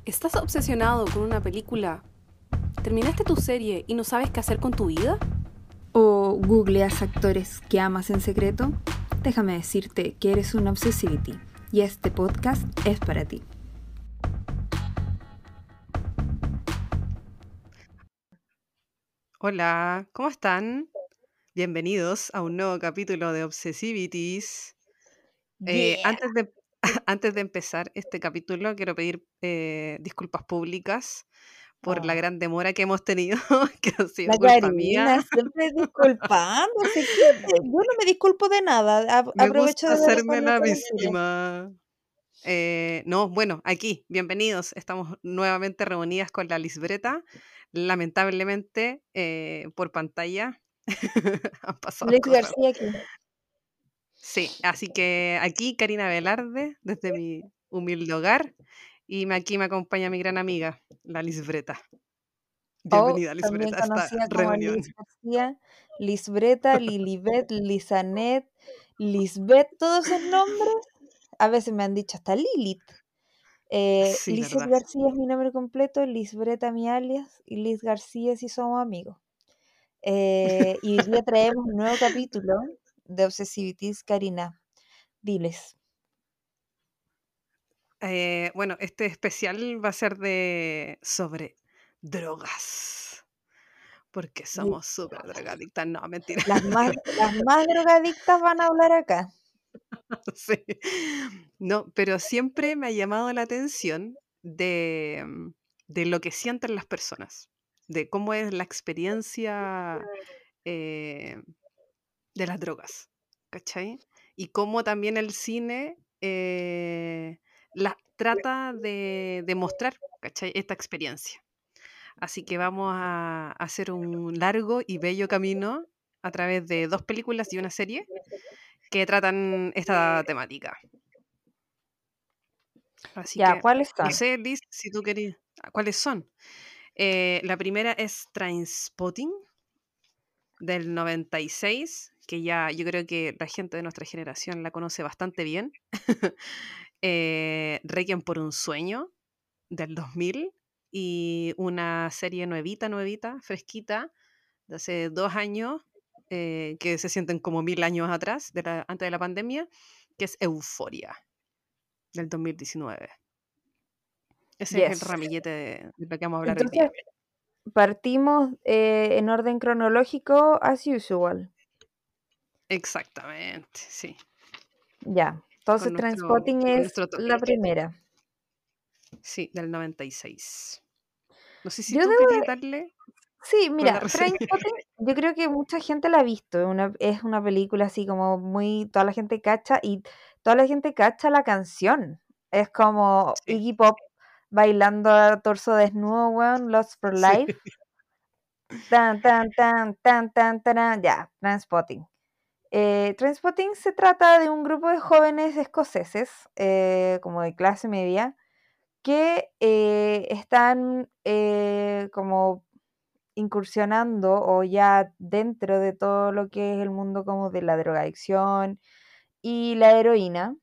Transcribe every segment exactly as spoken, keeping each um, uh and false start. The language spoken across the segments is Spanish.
¿Estás obsesionado con una película? ¿Terminaste tu serie y no sabes qué hacer con tu vida? ¿O googleas actores que amas en secreto? Déjame decirte que eres una obsessivity y este podcast es para ti. Hola, ¿cómo están? Bienvenidos a un nuevo capítulo de Obsessivities. Eh, Yeah. antes de, antes de empezar este capítulo, quiero pedir eh, disculpas públicas por la Oh. gran demora que hemos tenido, que ha sido La culpa mía. Karina siempre disculpándose. ¿Qué? Yo no me disculpo de nada. A- Me aprovecho gusta de hacerme devolverme la con el Chile. víctima. Eh, no, bueno, aquí, bienvenidos. Estamos nuevamente reunidas con la Lisbreta. Lamentablemente, eh, por pantalla han pasado Luis cosas. García aquí. Sí, así que aquí Karina Velarde, desde mi humilde hogar, y me- aquí me acompaña mi gran amiga, la Lisbreta. O Bienvenida, también Lisbreta, a esta conocida como reunión. Liz García, Lisbreta, Lilibet, Lizanet, Lisbeth, todos esos nombres. A veces me han dicho hasta Lilith. Eh, Sí, Lizeth verdad. García es mi nombre completo, Lisbreta mi alias y Liz García si somos amigos. Eh, y hoy día traemos un nuevo capítulo de Obsessivities, Karina. Diles. Eh, bueno, este especial va a ser de sobre drogas, porque Di- somos súper drogadictas. No, mentira. Las más, las más drogadictas van a hablar acá. Sí. No, pero siempre me ha llamado la atención de, mm, de lo que sienten las personas, de cómo es la experiencia eh, de las drogas, ¿cachai? Y cómo también el cine eh, la, trata de, de mostrar, ¿cachai? Esta experiencia. Así que vamos a hacer un largo y bello camino a través de dos películas y una serie que tratan esta temática. Así Ya, que, ¿cuáles no son? sé, Liz, si tú querías, ¿cuáles son? Eh, la primera es Trainspotting del noventa y seis, que ya yo creo que la gente de nuestra generación la conoce bastante bien. eh, Requiem por un sueño del dos mil y una serie nuevita, nuevita, fresquita, de hace dos años, eh, que se sienten como mil años atrás, de la- antes de la pandemia, que es Euforia del dos mil diecinueve. Ese es el Yes. ramillete de, de lo que vamos a hablar hoy Entonces, día. partimos eh, en orden cronológico, as usual. Exactamente, sí. Ya. Con Entonces, nuestro, Trainspotting con es nuestro toque. la primera. Sí, del noventa y seis. No sé si Yo tú debo. querías darle Sí, con la mira, reseña. Trainspotting, yo creo que mucha gente la ha visto. Es una, es una película así como muy. Toda la gente cacha y toda la gente cacha la canción. Es como Sí, Iggy Pop bailando a torso desnudo, weón, Lost for sí. Life. Tan, tan, tan, tan, tan, tan, ya, Trainspotting. Eh, Trainspotting se trata de un grupo de jóvenes escoceses, eh, como de clase media, que eh, están eh, como incursionando o ya dentro de todo lo que es el mundo como de la drogadicción y la heroína.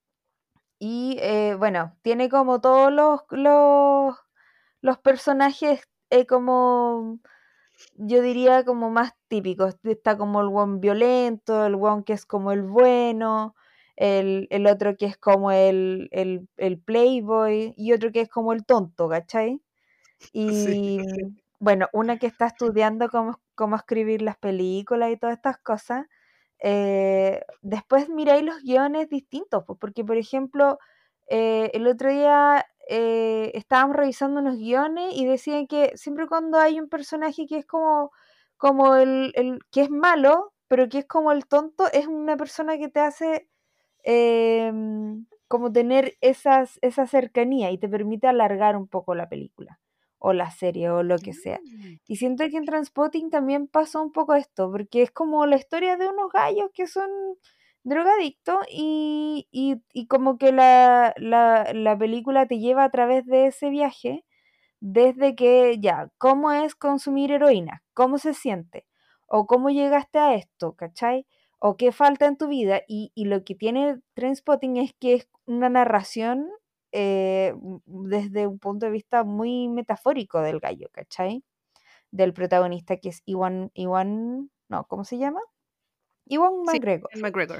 Y eh, bueno, tiene como todos los, los, los personajes eh, como yo diría como más típicos. Está como el one violento, el one que es como el bueno, el, el otro que es como el, el, el playboy y otro que es como el tonto, ¿cachai? Sí. Y bueno, una que está estudiando cómo, cómo escribir las películas y todas estas cosas. eh, después miráis los guiones distintos, pues, porque por ejemplo, eh, el otro día eh, estábamos revisando unos guiones y decían que siempre cuando hay un personaje que es como, como el, el que es malo, pero que es como el tonto, es una persona que te hace eh, como tener esas, esa cercanía y te permite alargar un poco la película o la serie o lo que sea. Mm, Y siento que en Transpotting también pasa un poco esto, porque es como la historia de unos gallos que son drogadictos y, y, y como que la, la, la película te lleva a través de ese viaje, desde que ya, ¿cómo es consumir heroína? ¿Cómo se siente? ¿O cómo llegaste a esto? ¿Cachai? ¿O qué falta en tu vida? Y, y lo que tiene Trainspotting es que es una narración eh, m- desde un punto de vista muy metafórico del gallo, ¿cachai? Del protagonista que es Iwan, Iwan, no, ¿cómo se llama? Iwan Sí, McGregor. Ian McGregor.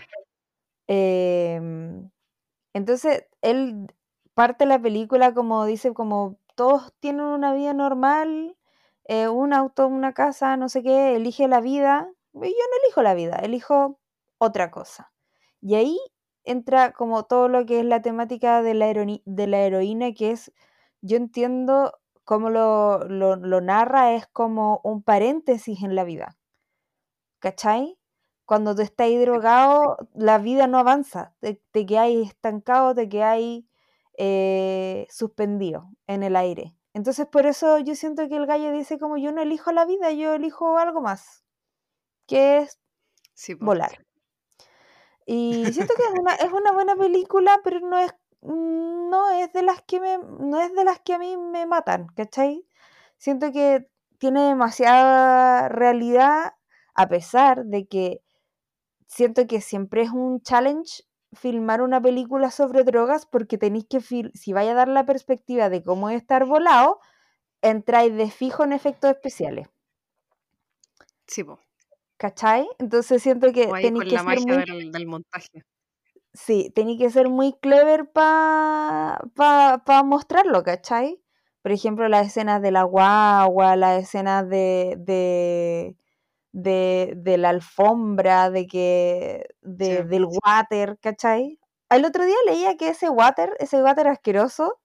Em, entonces, él parte la película como dice, como todos tienen una vida normal, eh, un auto, una casa, no sé qué, elige la vida. Y yo no elijo la vida, elijo otra cosa. Y ahí entra como todo lo que es la temática de la, heroni- de la heroína, que es, yo entiendo cómo lo, lo, lo narra, es como un paréntesis en la vida. ¿Cachai? Cuando tú estás ahí drogado, la vida no avanza, te, te quedas estancado, te quedas eh, suspendido en el aire. Entonces por eso yo siento que el gallo dice como yo no elijo la vida, yo elijo algo más, que es Sí, po. volar. Y siento que es una, es una buena película, pero no es, no es de las que me, no es de las que a mí me matan, ¿cachai? Siento que tiene demasiada realidad, a pesar de que siento que siempre es un challenge filmar una película sobre drogas porque tenéis que, fil- si vaya a dar la perspectiva de cómo es estar volado, entráis de fijo en efectos especiales, Sí, po. ¿cachai? Entonces siento que O ahí tenéis con que la ser magia muy, del, del montaje. sí, tenéis que ser muy clever para pa, pa mostrarlo, ¿cachai? Por ejemplo, las escenas de la guagua, las escenas de, de de, de la alfombra, de que, Sí. de, del water, ¿cachai? El otro día leía que ese water, ese water asqueroso,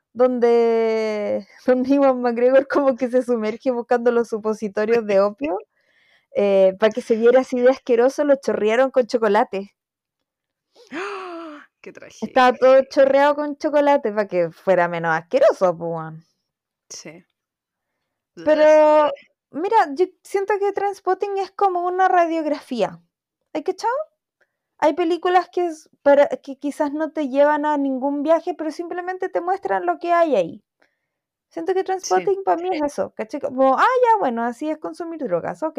donde, donde Iwan McGregor como que se sumerge buscando los supositorios de opio, eh, para que se viera así de asqueroso, lo chorrearon con chocolate. ¡Ah! ¡Qué tragedia! Estaba todo chorreado con chocolate para que fuera menos asqueroso, pues. Weón. Sí. Ugh. Pero, mira, yo siento que Trainspotting es como una radiografía. ¿Hay que echar? Hay películas que, es para, que quizás no te llevan a ningún viaje, pero simplemente te muestran lo que hay ahí. Siento que Sí. Transpotting para mí es eso, ¿cachai? Como, ah, ya, bueno, así es consumir drogas, ok.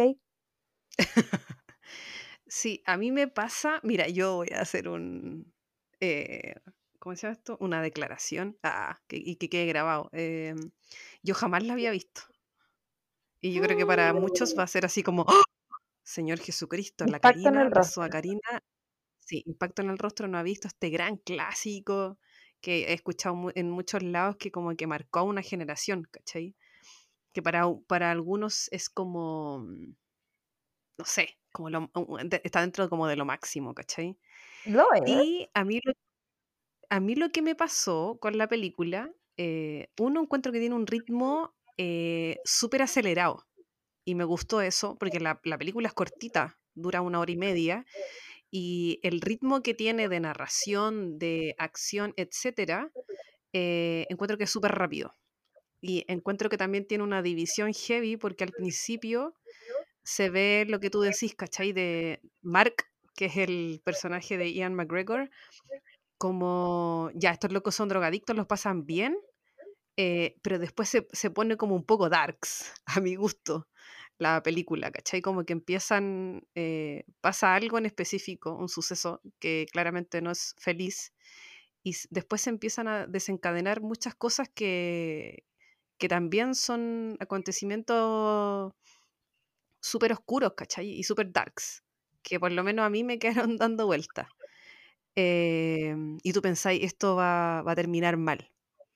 Sí, a mí me pasa, mira, yo voy a hacer un, eh, ¿cómo se llama esto? Una declaración, ah, que, y que quede grabado. Em, yo jamás la había visto. Y yo creo que para muchos va a ser así como, ¡oh! Señor Jesucristo, la Impacto en Karina, el pasó rostro. a Karina. Sí, Impacto en el Rostro no ha visto este gran clásico que he escuchado mu- en muchos lados que como que marcó a una generación, ¿cachai? Que para, u- para algunos es como, mm, no sé, como lo, un- de- está dentro como de lo máximo, ¿cachai? Lo es. Y a mí lo, a mí lo que me pasó con la película, eh, uno encuentro que tiene un ritmo eh, súper acelerado. Y me gustó eso, porque la, la película es cortita, dura una hora y media, y el ritmo que tiene de narración, de acción, etcétera, eh, encuentro que es súper rápido. Y encuentro que también tiene una división heavy, porque al principio se ve lo que tú decís, ¿cachai? De Mark, que es el personaje de Ian McGregor, como ya estos locos son drogadictos, los pasan bien, eh, pero después se, se pone como un poco darks, a mi gusto, la película, ¿cachai? Como que empiezan, eh, pasa algo en específico, un suceso que claramente no es feliz, y s- después se empiezan a desencadenar muchas cosas que, que también son acontecimientos súper oscuros, ¿cachai? Y súper darks, que por lo menos a mí me quedaron dando vueltas. Em, y tú pensáis, esto va, va a terminar mal.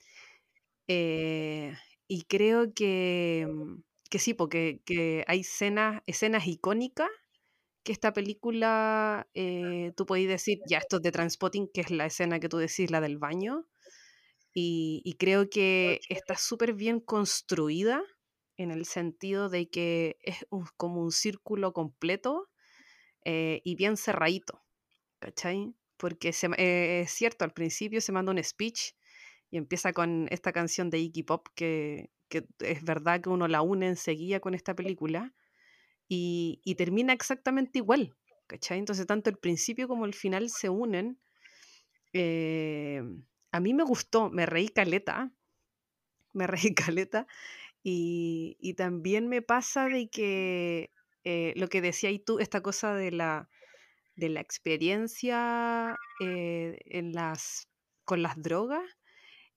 Eh, y creo que, mm, que sí, porque que hay escenas, escenas icónicas que esta película, eh, tú podés decir, ya esto es de Transpotting, que es la escena que tú decís, la del baño, y, y creo que está súper bien construida en el sentido de que es un- como un círculo completo eh, y bien cerradito, ¿cachai? Porque se ma- eh, es cierto, al principio se manda un speech y empieza con esta canción de Iggy Pop que, que es verdad que uno la une enseguida con esta película y, y termina exactamente igual, ¿cachai? Entonces tanto el principio como el final se unen. eh, a mí me gustó, me reí caleta, me reí caleta y, y también me pasa de que eh, lo que decías tú, esta cosa de la, de la experiencia eh, en las, con las drogas,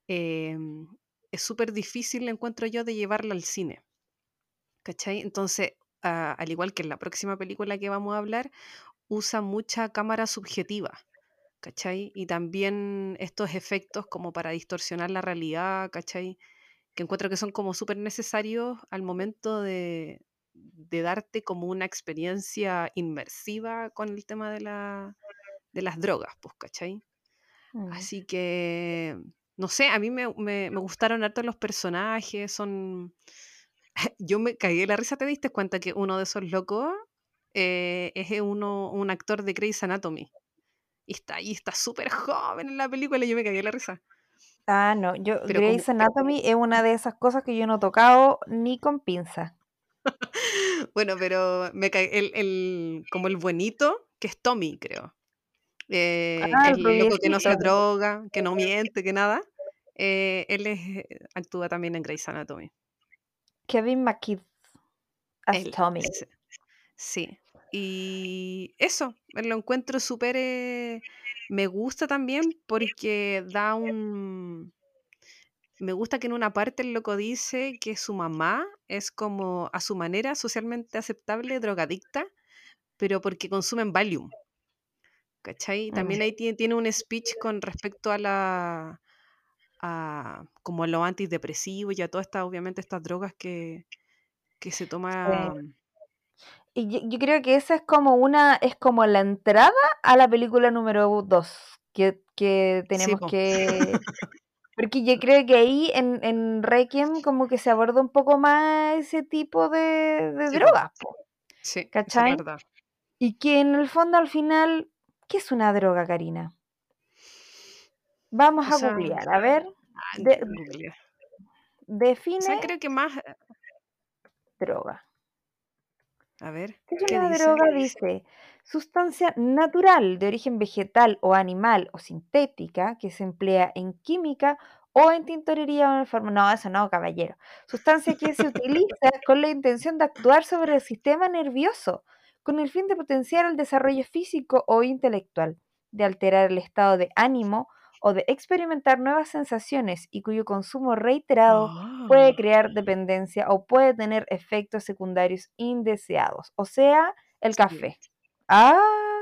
eh, es súper difícil, encuentro yo, de llevarla al cine, ¿cachai? Entonces, ah, al igual que en la próxima película que vamos a hablar, usa mucha cámara subjetiva, ¿cachai? Y también estos efectos como para distorsionar la realidad, ¿cachai? Que encuentro que son como súper necesarios al momento de, de darte como una experiencia inmersiva con el tema de, la, de las drogas, pues, ¿cachai? Mm. Así que, no sé, a mí me, me, me gustaron harto los personajes, son... Yo me cagué de la risa, ¿te diste cuenta que uno de esos locos eh, es uno, un actor de Grey's Anatomy? Y está ahí, está súper joven en la película y yo me cagué de la risa. Ah, no, yo Pero como, Grey's Anatomy es una de esas cosas que yo no he tocado ni con pinza. bueno, pero me cagué, el, el, como el buenito, que es Tommy, creo. Eh, Ah, es el el loco que no rubiecito. se droga, que no miente, que nada. Eh, él es, eh, actúa también en Grey's Anatomy. Kevin McKidd as Él, Tommy. ese, sí. Y eso, lo encuentro súper... eh, me gusta también porque da un... Me gusta que en una parte el loco dice que su mamá es como a su manera socialmente aceptable drogadicta, pero porque consumen Valium, ¿cachai? Mm. También ahí tiene, tiene un speech con respecto a la... a como a los antidepresivos y a todas estas, obviamente, estas drogas que, que se Sí. toma... Y yo, yo creo que esa es como una, es como la entrada a la película número dos que, que Sí, tenemos po. que... Porque yo creo que ahí en, en Requiem como que se aborda un poco más ese tipo de, de Sí, po. drogas, po, Sí, eso es ¿cachai? verdad. Y que en el fondo al final, ¿qué es una droga, Karina? Vamos O a sea, googlear, a ver, ah, de- googlear. O define sea, creo que más... droga. A ver, ¿Qué es ¿qué una dice? droga? Dice, sustancia natural de origen vegetal o animal o sintética que se emplea en química o en tintorería o en forma... No, eso no, caballero. Sustancia que se utiliza con la intención de actuar sobre el sistema nervioso, con el fin de potenciar el desarrollo físico o intelectual, de alterar el estado de ánimo o de experimentar nuevas sensaciones y cuyo consumo reiterado puede Ah, crear dependencia o puede tener efectos secundaririo indeseados, o sea, el sí. café. Ah,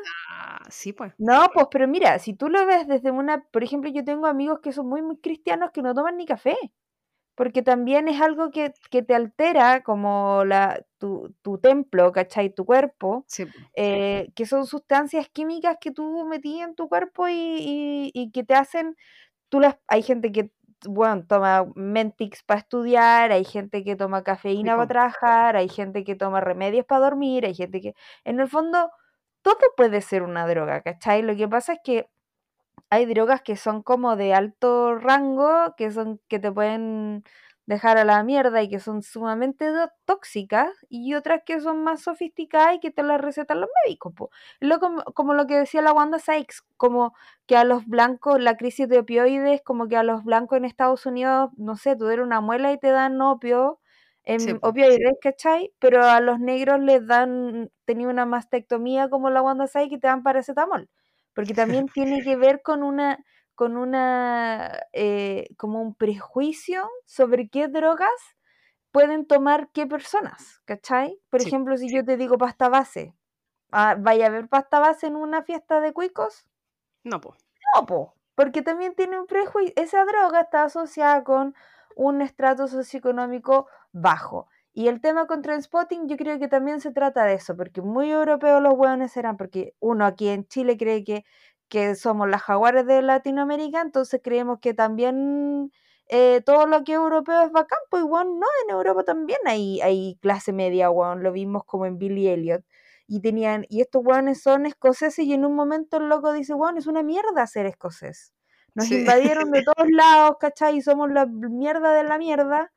Ah, sí, pues. no, pues, pero mira, si tú lo ves desde una, por ejemplo, yo tengo amigos que son muy, muy cristianos que no toman ni café, porque también es algo que, que te altera como la, tu, tu templo, ¿cachai? Tu cuerpo, Sí, po. eh, que son sustancias químicas que tú metías en tu cuerpo y, y- y que te hacen tú las, hay gente que, bueno, toma Mentix para estudiar, hay gente que toma Sí, cafeína para po. trabajar, hay gente que toma remedios para dormir, hay gente que, en el fondo, todo puede ser una droga, ¿cachai? Lo que pasa es que hay drogas que son como de alto rango, que son, que te pueden dejar a la mierda y que son sumamente do- tóxicas, y otras que son más sofisticadas y que te las recetan los médicos, po. Lo como, como lo que decía la Wanda Sykes, como que a los blancos, la crisis de opioides, como que a los blancos en Estados Unidos, no sé, tú eres una muela y te dan opio, Sí, en po. opioides, ¿cachai? Pero a los negros les dan, tenía una mastectomía como la Wanda Sykes y te dan paracetamol, porque también tiene que ver con una, con una, eh, como un prejuicio sobre qué drogas pueden tomar qué personas, ¿cachai? Por Sí. ejemplo, si yo te digo pasta base, ah, ¿vaya a haber pasta base en una fiesta de cuicos? No, pues. No, po, porque también tiene un prejuicio, esa droga está asociada con un estrato socioeconómico bajo. Y el tema con Trainspotting yo creo que también se trata de eso, porque muy europeos los hueones serán, porque uno aquí en Chile cree que, que somos las jaguares de Latinoamérica, entonces creemos que también eh, todo lo que es europeo es bacán, pues igual no, en Europa también hay, hay clase media, weón, lo vimos como en Billy Elliot. Y tenían, y estos weones son escoceses, y en un momento el loco dice, weón, es una mierda ser escocés. Nos Sí. invadieron de todos lados, ¿cachai? Y somos la mierda de la mierda.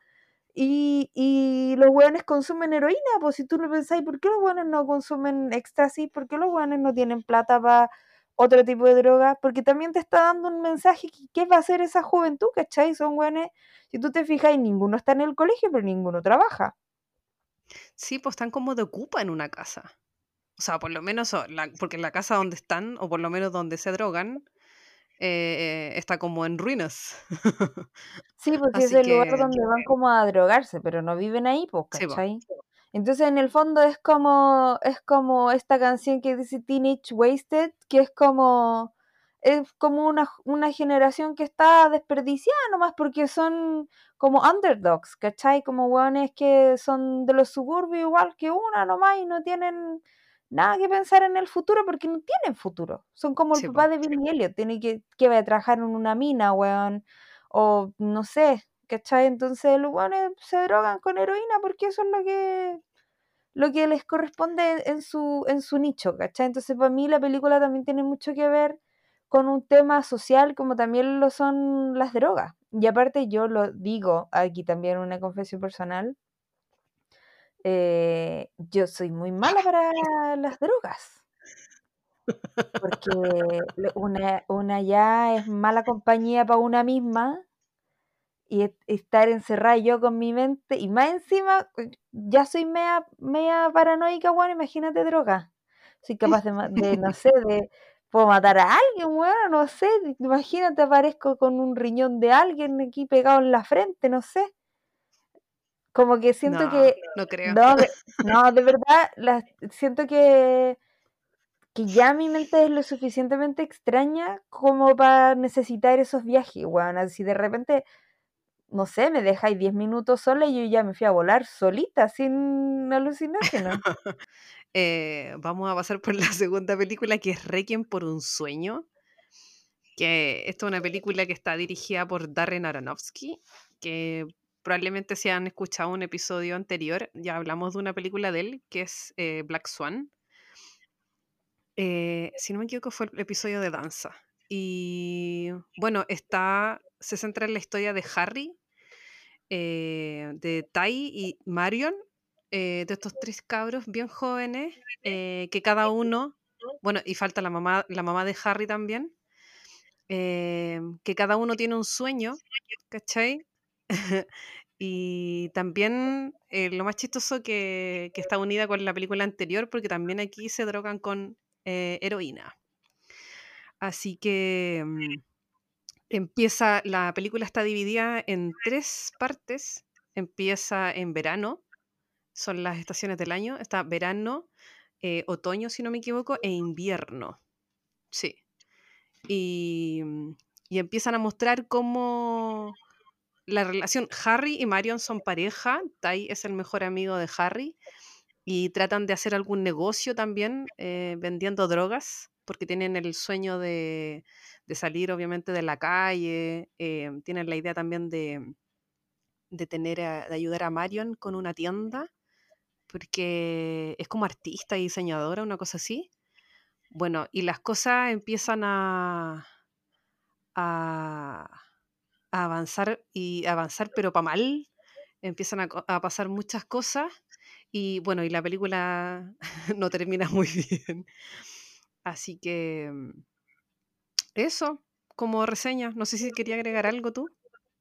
Y, y los weones consumen heroína, pues si tú lo pensáis, ¿por qué los weones no consumen éxtasis? ¿Por qué los weones no tienen plata para otro tipo de droga? Porque también te está dando un mensaje que qué va a hacer esa juventud, ¿cachai? Son weones, si tú te fijas, ninguno está en el colegio, pero ninguno trabaja. Sí, pues están como de ocupa en una casa. O sea, por lo menos, o la- porque en la casa donde están, o por lo menos donde se drogan, eh, está como en ruinas. Sí, pues sí, es Así el lugar que, donde van como a drogarse, pero no viven ahí, pues, sí, po, ¿cachai? Entonces, en el fondo es como, es como esta canción que dice Teenage Wasted, que es como, es como una, una generación que está desperdiciada nomás porque son como underdogs, ¿cachai? Como hueones que son de los suburbios igual que una nomás y no tienen nada que pensar en el futuro porque no tienen futuro. Son como el sí, papá po. de Billy Elliot, tiene que, que va a trabajar en una mina, weón, o no sé, ¿cachai? Entonces los hueones se drogan con heroína porque eso es lo que lo que les corresponde en su, en su nicho, ¿cachai? Entonces, para mí la película también tiene mucho que ver con un tema social como también lo son las drogas. Y aparte yo lo digo aquí también una confesión personal, eh, yo soy muy mala para las drogas, porque lo- una, una ya es mala compañía para una misma y est- estar encerrada yo con mi mente y más encima eh, ya soy media, media paranoica, bueno, imagínate droga. Soy capaz de, ma- de, no sé, de puedo matar a alguien, bueno, no sé, imagínate aparezco con un riñón de alguien aquí pegado en la frente, no sé. Como que siento No, que, no creo. no, de, no, de verdad, la- siento que, que ya mi mente es lo suficientemente extraña como para necesitar esos viajes, weón. Así de repente no sé, me dejáis diez minutos sola y yo ya me fui a volar solita, sin alucinógeno. Eh, vamos a pasar por la segunda película, que es Requiem por un sueño, que esta es una película que está dirigida por Darren Aronofsky, que probablemente si han escuchado un episodio anterior, ya hablamos de una película de él, que es eh, Black Swan. Eh, si no me equivoco, fue el episodio de danza. Y bueno, está, se centra en la historia de Harry, eh, de Tai y Marion, eh, de estos tres cabros bien jóvenes, eh, que cada uno, bueno, y falta la mamá, la mamá de Harry también, eh, que cada uno tiene un sueño, ¿cachai? Y también eh, lo más chistoso que, que está unida con la película anterior, porque también aquí se drogan con eh, heroína. Así que mm, empieza, la película está dividida en tres partes. Empieza en verano, son las estaciones del año. Está verano, eh, otoño, si no me equivoco, e invierno. Sí. Y, mm, y empiezan a mostrar cómo la relación, Harry y Marion son pareja, Tai es el mejor amigo de Harry y tratan de hacer algún negocio también eh, vendiendo drogas, porque tienen el sueño de, de salir obviamente de la calle, eh, tienen la idea también de, de tener a- de ayudar a Marion con una tienda, porque es como artista y diseñadora, una cosa así. Bueno, y las cosas empiezan a, a, a avanzar y avanzar, pero para mal. Empiezan a, co- a pasar muchas cosas y bueno, y la película no termina muy bien. Así que mm, eso, como reseña, no sé si quería agregar algo tú.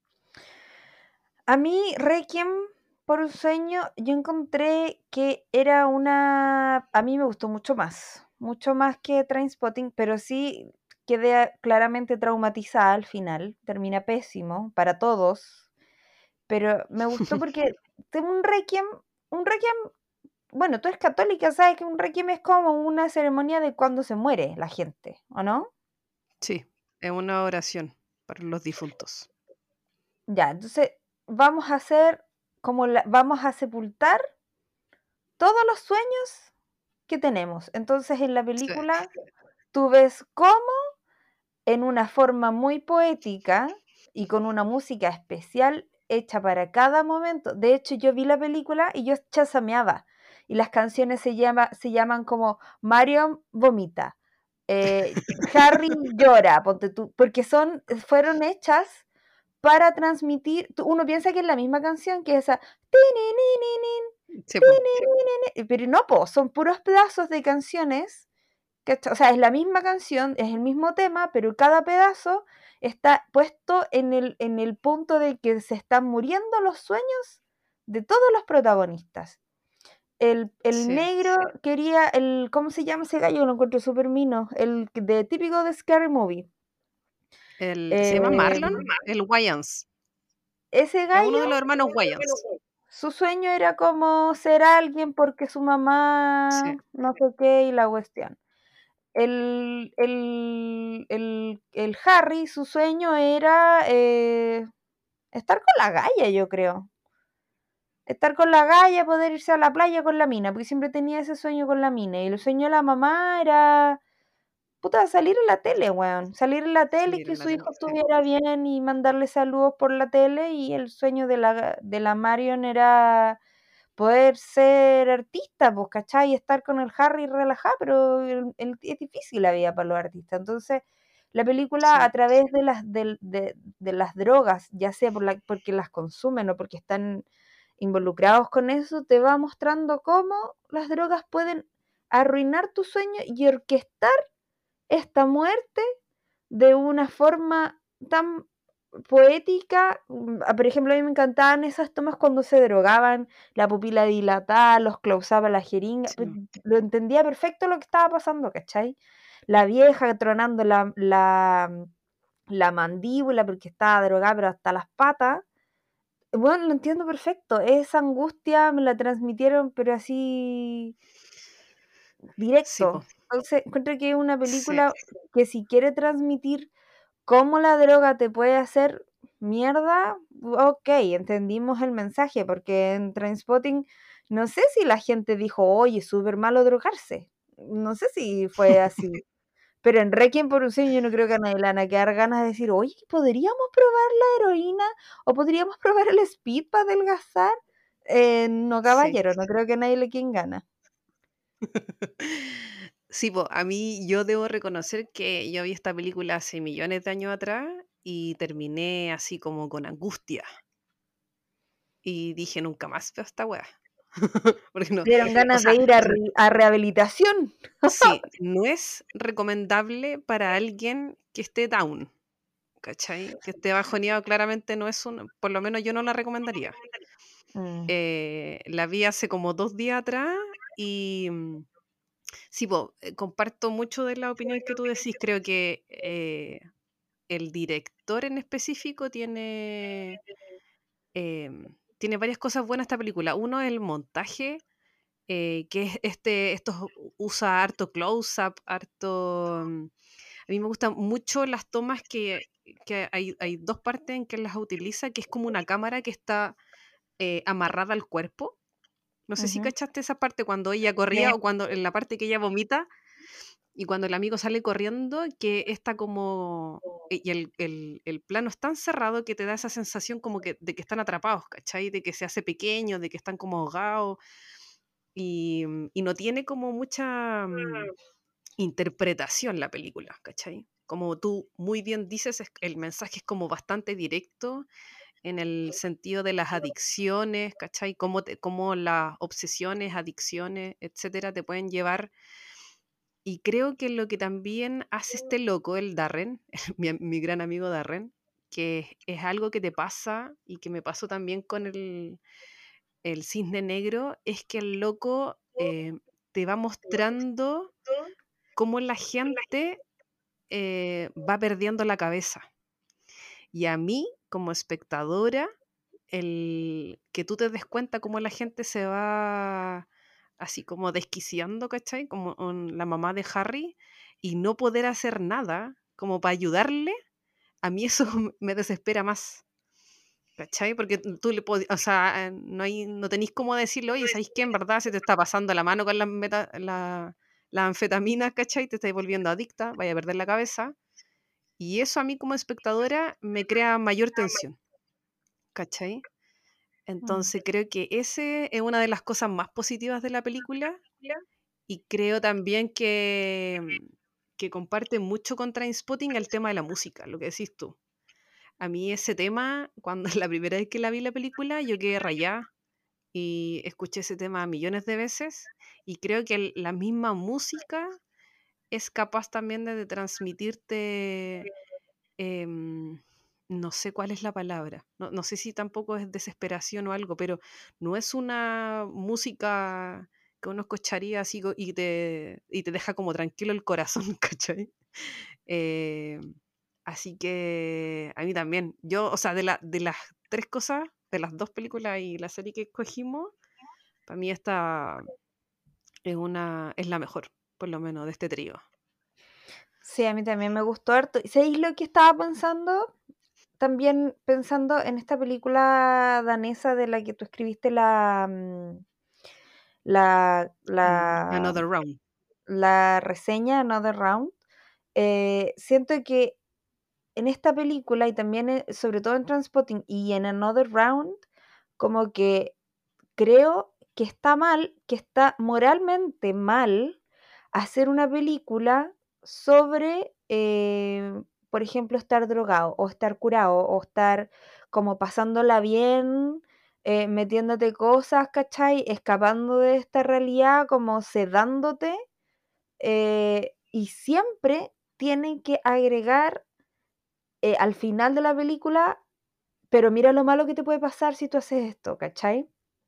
A mí, Requiem por un sueño, yo encontré que era una... A mí me gustó mucho más, mucho más que Trainspotting, pero sí quedé claramente traumatizada al final, termina pésimo para todos, pero me gustó porque tengo un Requiem, un Requiem, bueno, tú eres católica, sabes que un Requiem es como una ceremonia de cuando se muere la gente, ¿o no? Sí, es una oración para los difuntos. Ya, entonces vamos a hacer como la, vamos a sepultar todos los sueños que tenemos. Entonces en la Sí. película tú ves cómo en una forma muy poética y con una música especial hecha para cada momento. De hecho, yo vi la película y yo chasameaba. Y las canciones se, llama, se llaman como Marion vomita, eh, Harry llora, ponte tú, porque son, fueron hechas para transmitir, uno piensa que es la misma canción que esa, Sí, po. pero no, po, son puros pedazos de canciones, que, o sea, es la misma canción, es el mismo tema, pero cada pedazo está puesto en el, en el punto de que se están muriendo los sueños de todos los protagonistas. El, el Sí. negro quería, el, ¿cómo se llama ese gallo? Lo encuentro súper mino, el de típico de Scary Movie. El, ¿se llama Eh, Marlon? El Wayans. ese Es uno gallo, de los hermanos Wayans. su sueño era como ser alguien porque su Sí. mamá no sé qué y la cuestión. El, el, el, el Harry, su sueño era eh, estar con la galla, yo creo. Estar con la galla, poder irse a la playa con la mina, porque siempre tenía ese sueño con la mina. Y el sueño de la mamá era, puta, salir en la tele, weón. Salir en la tele y Salir que en la su hijo tele, sí. estuviera bien y mandarle saludos por la tele. Y el sueño de la, de la Marion era poder ser artista, pues, ¿cachai? Y estar con el Harry relajado, pero el- el- es difícil la vida para los artistas. Entonces, la película a Sí. través de las, del- de, de las drogas, ya sea por la, porque las consumen o porque están involucrados con eso, te va mostrando cómo las drogas pueden arruinar tu sueño y orquestar esta muerte de una forma tan poética. Mm, ah, Por ejemplo, a mí me encantaban esas tomas cuando se drogaban, la pupila dilatada, los close-up a la jeringa. pues, Sí. Lo entendía perfecto lo que estaba pasando, ¿cachai? La vieja tronando la, la, la mandíbula porque estaba drogada, pero hasta las patas. Bueno, lo entiendo perfecto. Esa angustia me la transmitieron, pero así Sí, po. directo. Entonces, encuentro que es una Sí. película que si quiere transmitir cómo la droga te puede hacer mierda, ok, entendimos el mensaje, porque en Trainspotting no sé si la gente dijo, oye, es súper malo drogarse. No sé si fue así. Pero en Requiem por un sueño yo no creo que a nadie le van a quedar ganas de decir, oye, ¿podríamos probar la heroína? ¿O podríamos probar el speed para adelgazar? Eh, no, Sí. caballero, no creo que a nadie le queden ganas. Sí, po, a mí yo debo reconocer que yo vi esta película hace millones de años atrás y terminé así como con angustia. Y dije, nunca más veo esta weá. Porque no, Dieron o ganas de sea, ir a, re- a rehabilitación. sí, no es recomendable para alguien que esté down, ¿cachai? Que esté bajoneado, claramente no es un, por lo menos yo no la recomendaría. Mm. Eh, la vi hace como dos días atrás y mm, sí, po, eh, comparto mucho de la opinión que tú decís. Creo que eh, el director en específico tiene, em, tiene varias cosas buenas esta película. Uno es el montaje, eh, que es este, estos usa harto close-up, harto. mm, A mí me gustan mucho las tomas que, que hay, hay dos partes en que las utiliza, que es como una cámara que está eh, amarrada al cuerpo. No sé si Ujú. cachaste esa parte cuando ella Sí. corría o cuando en la parte que ella vomita y cuando el amigo sale corriendo, que está como. eh, Y el, el- el plano es tan cerrado que te da esa sensación como que de que están atrapados, ¿cachai? De que se hace pequeño, de que están como ahogados. Y, mm, y no tiene como mucha mm, interpretación la película, ¿cachai? Como tú muy bien dices, es- el mensaje es como bastante directo en el sentido de las adicciones, ¿cachai? Cómo, te- cómo las obsesiones, adicciones, etcétera, te pueden llevar. Y creo que lo que también hace este loco, el Darren, mi, mi gran amigo Darren, que es, es algo que te pasa y que me pasó también con el, el Cisne Negro, es que el loco eh, te va mostrando cómo la gente eh, va perdiendo la cabeza. Y a mí, como espectadora, el que tú te des cuenta cómo la gente se va así como desquiciando, ¿cachai? Como con la mamá de Harry y no poder hacer nada como para ayudarle, a mí eso me desespera más, ¿cachai? Porque tú tú le podías, o sea, eh, no, hay, no tenéis cómo decirle, oye, ¿sabéis qué? En verdad se te está pasando la mano con las meta, la, las anfetaminas, ¿cachai? Te estáis volviendo adicta, vaya a perder la cabeza. Y eso a mí como espectadora me crea mayor tensión, ¿cachai? Mm. Entonces creo que ese es una de las cosas más positivas de la película y creo también que, mm, que comparte mucho con Trainspotting el tema de la música, lo que decís tú. A mí ese tema, cuando la primera vez que la vi la película, yo quedé rayada y escuché ese tema millones de veces y creo que el- la misma música es capaz también de, de transmitirte, em, no sé cuál es la palabra, no, no sé si tampoco es desesperación o algo, pero no es una música que uno escucharía así co- y te, y te deja como tranquilo el corazón, ¿cachai? Eh, Así que a mí también. Yo, o sea, de, la, de las tres cosas, de las dos películas y la serie que escogimos, para mí esta es una es la mejor, por lo menos, de este trío. Sí, a mí también me gustó harto. ¿Y sabéis lo que estaba pensando? También pensando en esta película danesa de la que tú escribiste la, mm, la, Mm, la, Another Round. la reseña Another Round. Eh, siento que en esta película y también en- sobre todo en Trainspotting y en Another Round, como que creo que está mal, que está moralmente mal hacer una película sobre, eh, por ejemplo, estar drogado o estar curado o estar como pasándola bien, eh, metiéndote cosas, ¿cachai? Escapando de esta realidad, como sedándote, eh, y siempre tienen que agregar eh, al final de la película, pero mira lo malo que te puede pasar si tú haces esto, ¿cachai?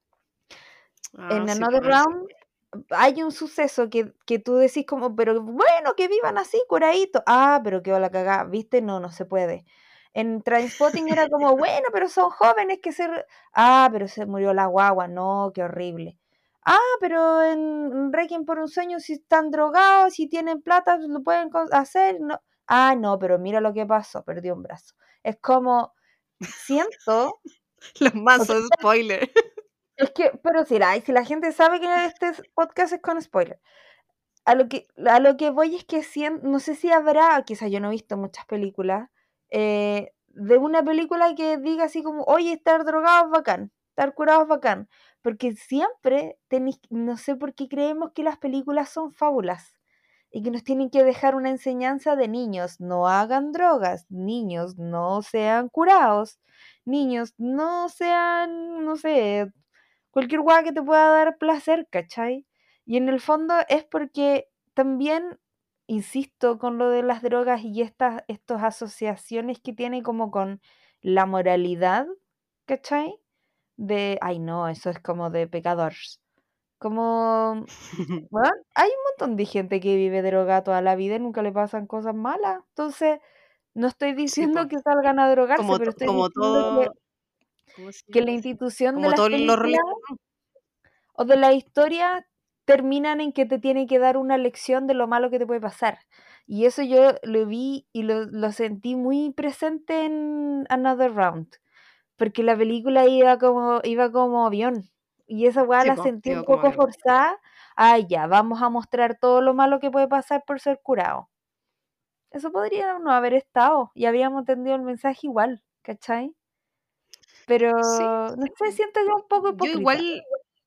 Ah, En sí, Another pues. Round hay un suceso que, que tú decís como, pero bueno, que vivan así, curadito. Ah, pero quedó la cagada, ¿viste? No, no se puede. En Trainspotting era como, bueno, pero son jóvenes que se... re- Ah, pero se murió la guagua, no, qué horrible. Ah, pero en Requiem por un sueño, si están drogados, si tienen plata, lo pueden con- hacer. No. Ah, no, pero mira lo que pasó, perdió un brazo. Es como, siento, Los o sea, mazos spoiler. es que, pero si la, si la gente sabe que este es- podcast es con spoiler, a lo que, a lo que voy es que sien- no sé si habrá, quizás yo no he visto muchas películas, eh, de una película que diga así como, oye, estar drogado es bacán, estar curado es bacán, porque siempre tenéis, no sé por qué creemos que las películas son fábulas y que nos tienen que dejar una enseñanza de niños, no hagan drogas, niños, no sean curados, niños, no sean, no sé, cualquier hueá que te pueda dar placer, ¿cachai? Y en el fondo es porque también, insisto, con lo de las drogas y estas estos asociaciones que tiene como con la moralidad, ¿cachai? De, ay no, eso es como de pecadores. Como, bueno, hay un montón de gente que vive droga toda la vida y nunca le pasan cosas malas. Entonces, no estoy Sí, diciendo pues. que salgan a drogarse, Como, pero to- estoy como diciendo que, todo. ¿Cómo se que llama? la institución de Como las todos los películas relatos. o de la historia terminan en que te tiene que dar una lección de lo malo que te puede pasar. Y eso yo lo vi y lo, lo sentí muy presente en Another Round, porque la película iba como, iba como avión. Y esa weá Sí, la pues. sentí un Digo, como poco avión. forzada. Ah, ya, vamos a mostrar todo lo malo que puede pasar por ser curado. Eso podría no haber estado y habríamos entendido el mensaje igual, ¿cachai? Pero Sí. no sé, siento que es un poco Yo hipócrita. igual.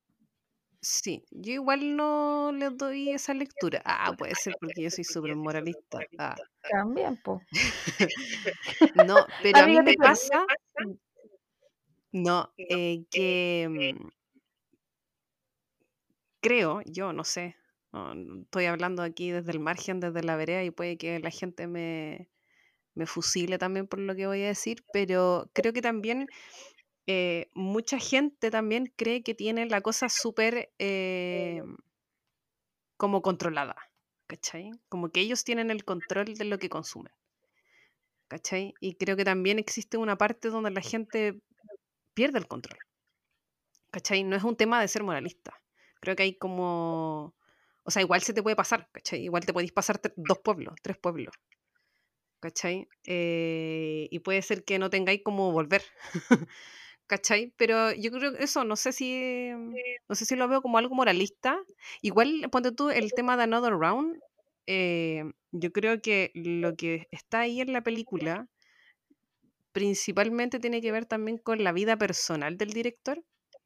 Sí, yo igual no le doy esa lectura. Ah, puede ser porque yo soy súper moralista. Ah. También, pues. No, pero a mí Amiga, te me quiero. pasa, no, eh, que mm, creo, yo no sé, no, no estoy hablando aquí desde el margen, desde la vereda, y puede que la gente me, me fusile también por lo que voy a decir, pero creo que también eh, mucha gente también cree que tiene la cosa súper eh, como controlada, ¿cachai? Como que ellos tienen el control de lo que consumen, ¿cachai? Y creo que también existe una parte donde la gente pierde el control, ¿cachai? No es un tema de ser moralista. Creo que hay como... O sea, igual se te puede pasar, ¿cachai? Igual te podéis pasar tre- dos pueblos, tres pueblos, ¿cachai? Eh, y puede ser que no tengáis como volver, ¿cachai? Pero yo creo que eso, no sé si... No sé si lo veo como algo moralista. Igual, ponte tú el tema de Another Round. eh, yo creo que lo que está ahí en la película principalmente tiene que ver también con la vida personal del director.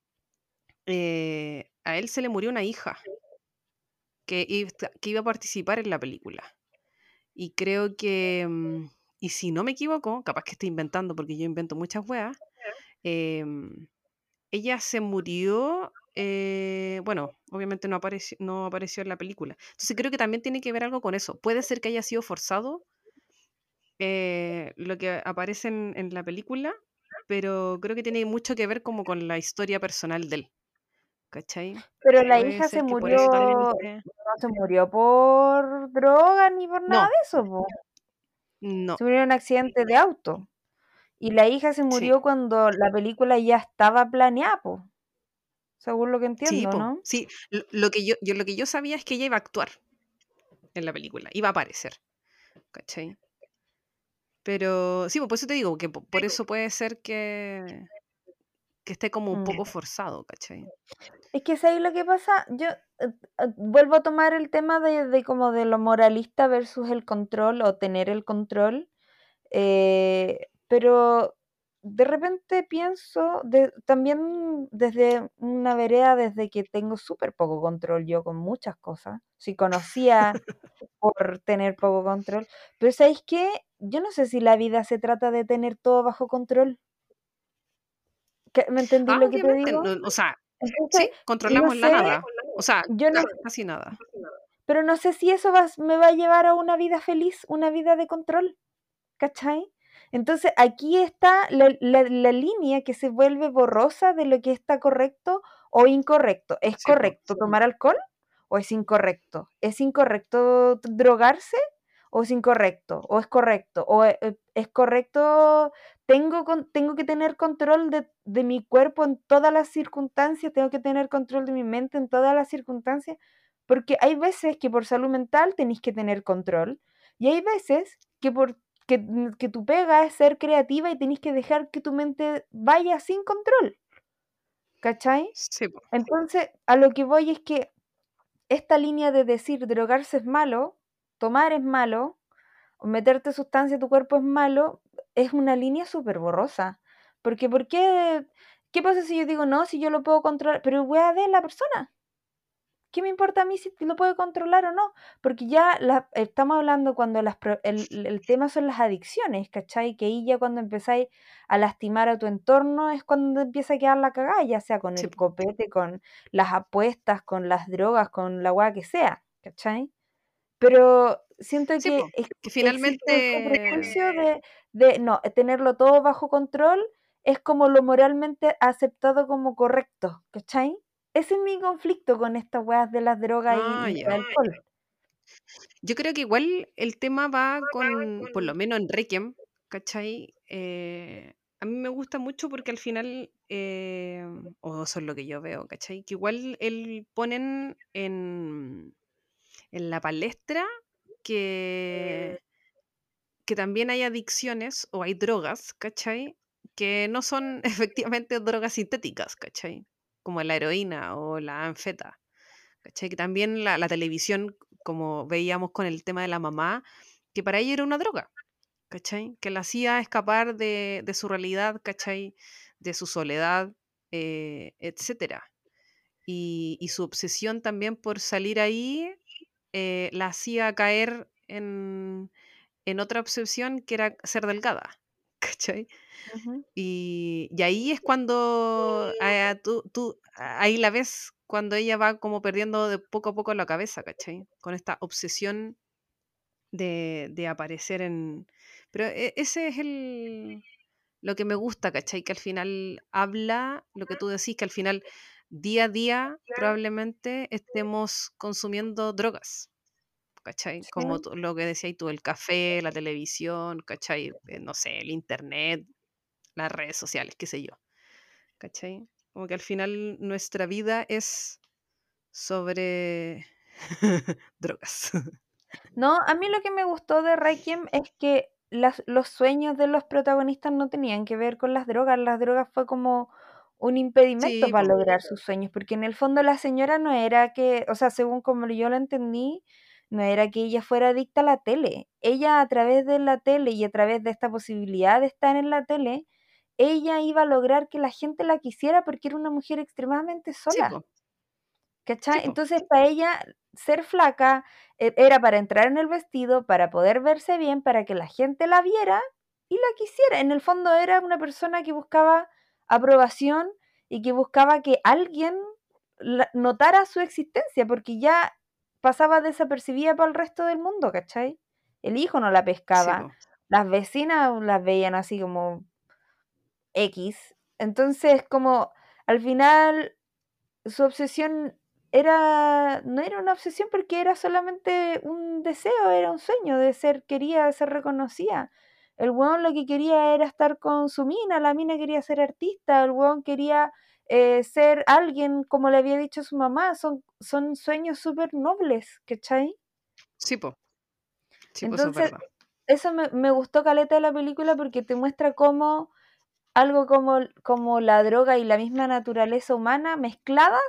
Eh, a él se le murió una hija que, iba- que iba a participar en la película. Y creo que, mm, y si no me equivoco, capaz que estoy inventando porque yo invento muchas weas, em, ella se murió, eh, bueno, obviamente no apareció, no apareció en la película. Entonces creo que también tiene que ver algo con eso. Puede ser que haya sido forzado eh, lo que aparece en, en la película, pero creo que tiene mucho que ver como con la historia personal de él, ¿cachai? Pero la Puede hija se ser que por eso murió, también no esté... se murió por droga ni por nada No, de eso, po. No. Se murió en un accidente de auto. Y la hija se Sí. murió cuando la película ya estaba planeada, po, según lo que Sí, entiendo, po. ¿no? Sí, lo, lo que yo, yo lo que yo sabía es que ella iba a actuar en la película, iba a aparecer, ¿cachai? Pero sí, pues por eso te digo que po- por eso puede ser que, que esté como un Mm. poco forzado, ¿cachai? Es que es ahí lo que pasa, yo eh, eh, vuelvo a tomar el tema de, de como de lo moralista versus el control o tener el control, eh, pero de repente pienso, de, también desde una vereda, desde que tengo súper poco control yo con muchas cosas, si conocía por tener poco control, pero ¿sabéis qué? Yo no sé si la vida se trata de tener todo bajo control. ¿Qué- ¿Me entendí Ah, lo que te obviamente, digo? no, o sea, Entonces, sí, no controlamos la sé, nada, o sea, yo no, ca- casi nada. pero no sé si eso va, me va a llevar a una vida feliz, una vida de control, ¿cachai? Entonces aquí está la, la- la línea que se vuelve borrosa de lo que está correcto o incorrecto. ¿Es Sí, po. correcto tomar alcohol o es incorrecto? ¿Es incorrecto t- drogarse o es incorrecto? ¿O es correcto? ¿O e- e- es correcto? Tengo, con- tengo que tener control de, de mi cuerpo en todas las circunstancias, tengo que tener control de mi mente en todas las circunstancias, porque hay veces que por salud mental tenéis que tener control y hay veces que por que, mm, que tu pega es ser creativa y tenés que dejar que tu mente vaya sin control, ¿cachai? Sí, po. Entonces, a lo que voy es que esta línea de decir drogarse es malo, tomar es malo, o meterte sustancia a tu cuerpo es malo, es una línea súper borrosa. Porque, ¿por qué? ¿Qué pasa si yo digo no, si yo lo puedo controlar? Pero voy a ver la persona. ¿Qué me importa a mí si lo puedo controlar o no? Porque ya la- estamos hablando cuando las, pro- el, el tema son las adicciones, ¿cachai? Que ahí ya cuando empezáis a lastimar a tu entorno es cuando empieza a quedar la cagada, ya sea con Sí, el po. copete, con las apuestas, con las drogas, con la weá que sea, ¿cachai? Pero siento Sí, que po. ex- Que existe este finalmente, prejuicio de, de no, tenerlo todo bajo control es como lo moralmente aceptado como correcto, ¿cachai? Ese es mi conflicto con estas weas de las drogas y, ah, y ya. el alcohol. Yo creo que igual el tema va con, por lo menos en Requiem, ¿cachai? Eh, a mí me gusta mucho porque al final, eh, o eso es lo que yo veo, ¿cachai? Que igual él ponen en, en la palestra que, que también hay adicciones o hay drogas, ¿cachai? Que no son efectivamente drogas sintéticas, ¿cachai? Como la heroína o la anfeta, ¿cachai? Que también la, la televisión, como veíamos con el tema de la mamá, que para ella era una droga, ¿cachai? Que la hacía escapar de, de su realidad, ¿cachai? De su soledad, eh, etcétera. Y, y su obsesión también por salir ahí eh, la hacía caer en, en otra obsesión que era ser delgada, ¿cachai? Ujú. Y, y ahí es cuando ah, tú, tú, ahí la ves cuando ella va como perdiendo de poco a poco la cabeza, ¿cachai? Con esta obsesión de, de aparecer en... Pero e- ese es el, lo que me gusta, ¿cachai? Que al final habla, lo que tú decís, que al final día a día probablemente estemos consumiendo drogas, ¿cachai? Sí. Como tú- lo que decías tú, el café, la televisión, ¿cachai? Eh, no sé, el internet, las redes sociales, qué sé yo, ¿cachai? Como que al final nuestra vida es sobre drogas. No, a mí lo que me gustó de Requiem es que las, los sueños de los protagonistas no tenían que ver con las drogas. Las drogas fue como un impedimento Sí, para po, lograr sus sueños, porque en el fondo la señora no era que, o sea, según como yo lo entendí, no era que ella fuera adicta a la tele. Ella a través de la tele y a través de esta posibilidad de estar en la tele, ella iba a lograr que la gente la quisiera porque era una mujer extremadamente sí, sola. po, sí, ¿Cachai? po, Entonces, para ella, ser flaca e- era para entrar en el vestido, para poder verse bien, para que la gente la viera y la quisiera. En el fondo era una persona que buscaba aprobación y que buscaba que alguien la- notara su existencia, porque ya pasaba desapercibida para el resto del mundo, ¿cachai? El hijo no la sí, pescaba, po. las vecinas las veían así como X. Entonces, como al final su obsesión era, no era una obsesión porque era solamente un deseo, era un sueño de ser, quería ser reconocida. El weón lo que quería era estar con su mina, la mina quería ser artista, el weón quería eh, ser alguien, como le había dicho su mamá, son, son sueños súper nobles, ¿cachai? Sí, po. Sí, pues eso es Entonces, verdad. eso me, me gustó caleta de la película porque te muestra cómo algo como, como la droga y la misma naturaleza humana mezcladas,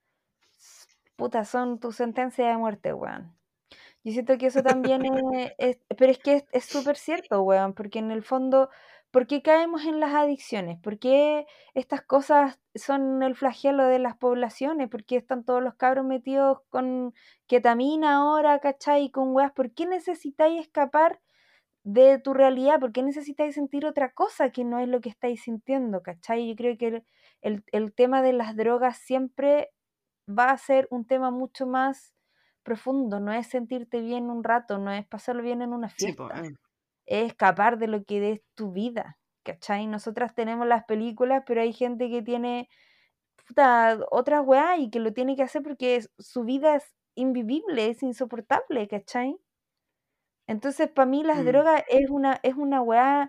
puta, son tu sentencia de muerte, weón. Yo siento que eso también es, es- pero es que es es súper cierto, weón, porque en el fondo, ¿por qué caemos en las adicciones? ¿Por qué estas cosas son el flagelo de las poblaciones? ¿Por qué están todos los cabros metidos con ketamina ahora, cachai? Y con weas, ¿por qué necesitáis escapar de tu realidad? ¿Por qué necesitáis sentir otra cosa que no es lo que estáis sintiendo, cachai? Yo creo que el, el, el tema de las drogas siempre va a ser un tema mucho más profundo, no es sentirte bien un rato, no es pasarlo bien en una Sí, pues. fiesta, es escapar de lo que es tu vida, ¿cachai? Nosotras tenemos las películas, pero hay gente que tiene puta, otras weas y que lo tiene que hacer porque es- su vida es invivible, es insoportable, ¿cachai? Entonces, para mí las Mm. drogas es una, es una weá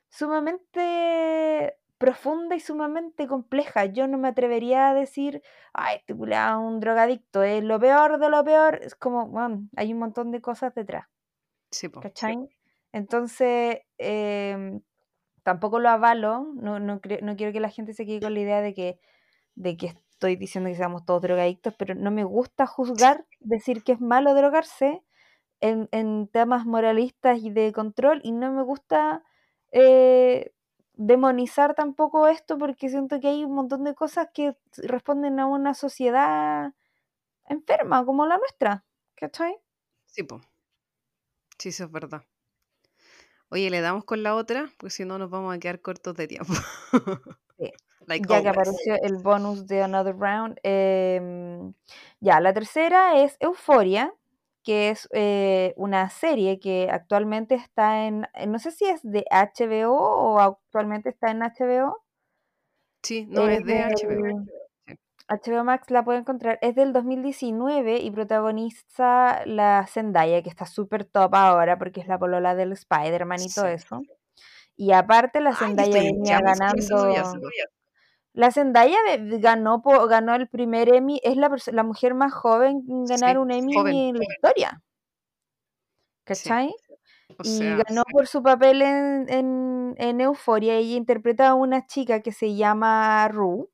sumamente profunda y sumamente compleja. Yo no me atrevería a decir, ay, este culiao es un drogadicto, es lo peor de lo peor. Es como, bueno, hay un montón de cosas detrás, Sí, pues. ¿cachai? Entonces, em, tampoco lo avalo, no, no, cre- no quiero que la gente se quede con la idea de que, de que estoy diciendo que seamos todos drogadictos, pero no me gusta juzgar, decir que es malo drogarse en, en temas moralistas y de control, y no me gusta eh, demonizar tampoco esto porque siento que hay un montón de cosas que responden a una sociedad enferma como la nuestra, ¿cachai? Sí, pues. Sí, eso es verdad. Oye, ¿le damos con la otra? Porque si no nos vamos a quedar cortos de tiempo. Sí. Like Ya que always. apareció el bonus de Another Round. em, ya, la tercera es Euphoria, que es eh, una serie que actualmente está en, eh, no sé si es de H B O o actualmente está en H B O. Sí, no, Es es de H B O. del Sí. H B O Max, la puede encontrar. Es del dos mil diecinueve y protagoniza la Zendaya, que está súper top ahora porque es la polola del Spider-Man y todo Sí. eso. Y aparte la Ah, yo Zendaya estoy en venía llamas con ese ganando. noviazgo. La Zendaya de- ganó, po- ganó el primer Emmy, es la, perso- la mujer más joven en ganar Sí, un joven. Emmy en la historia, Sí. ¿cachai? O Y sea, ganó por su papel en, en, en Euphoria. Ella interpreta a una chica que se llama Rue,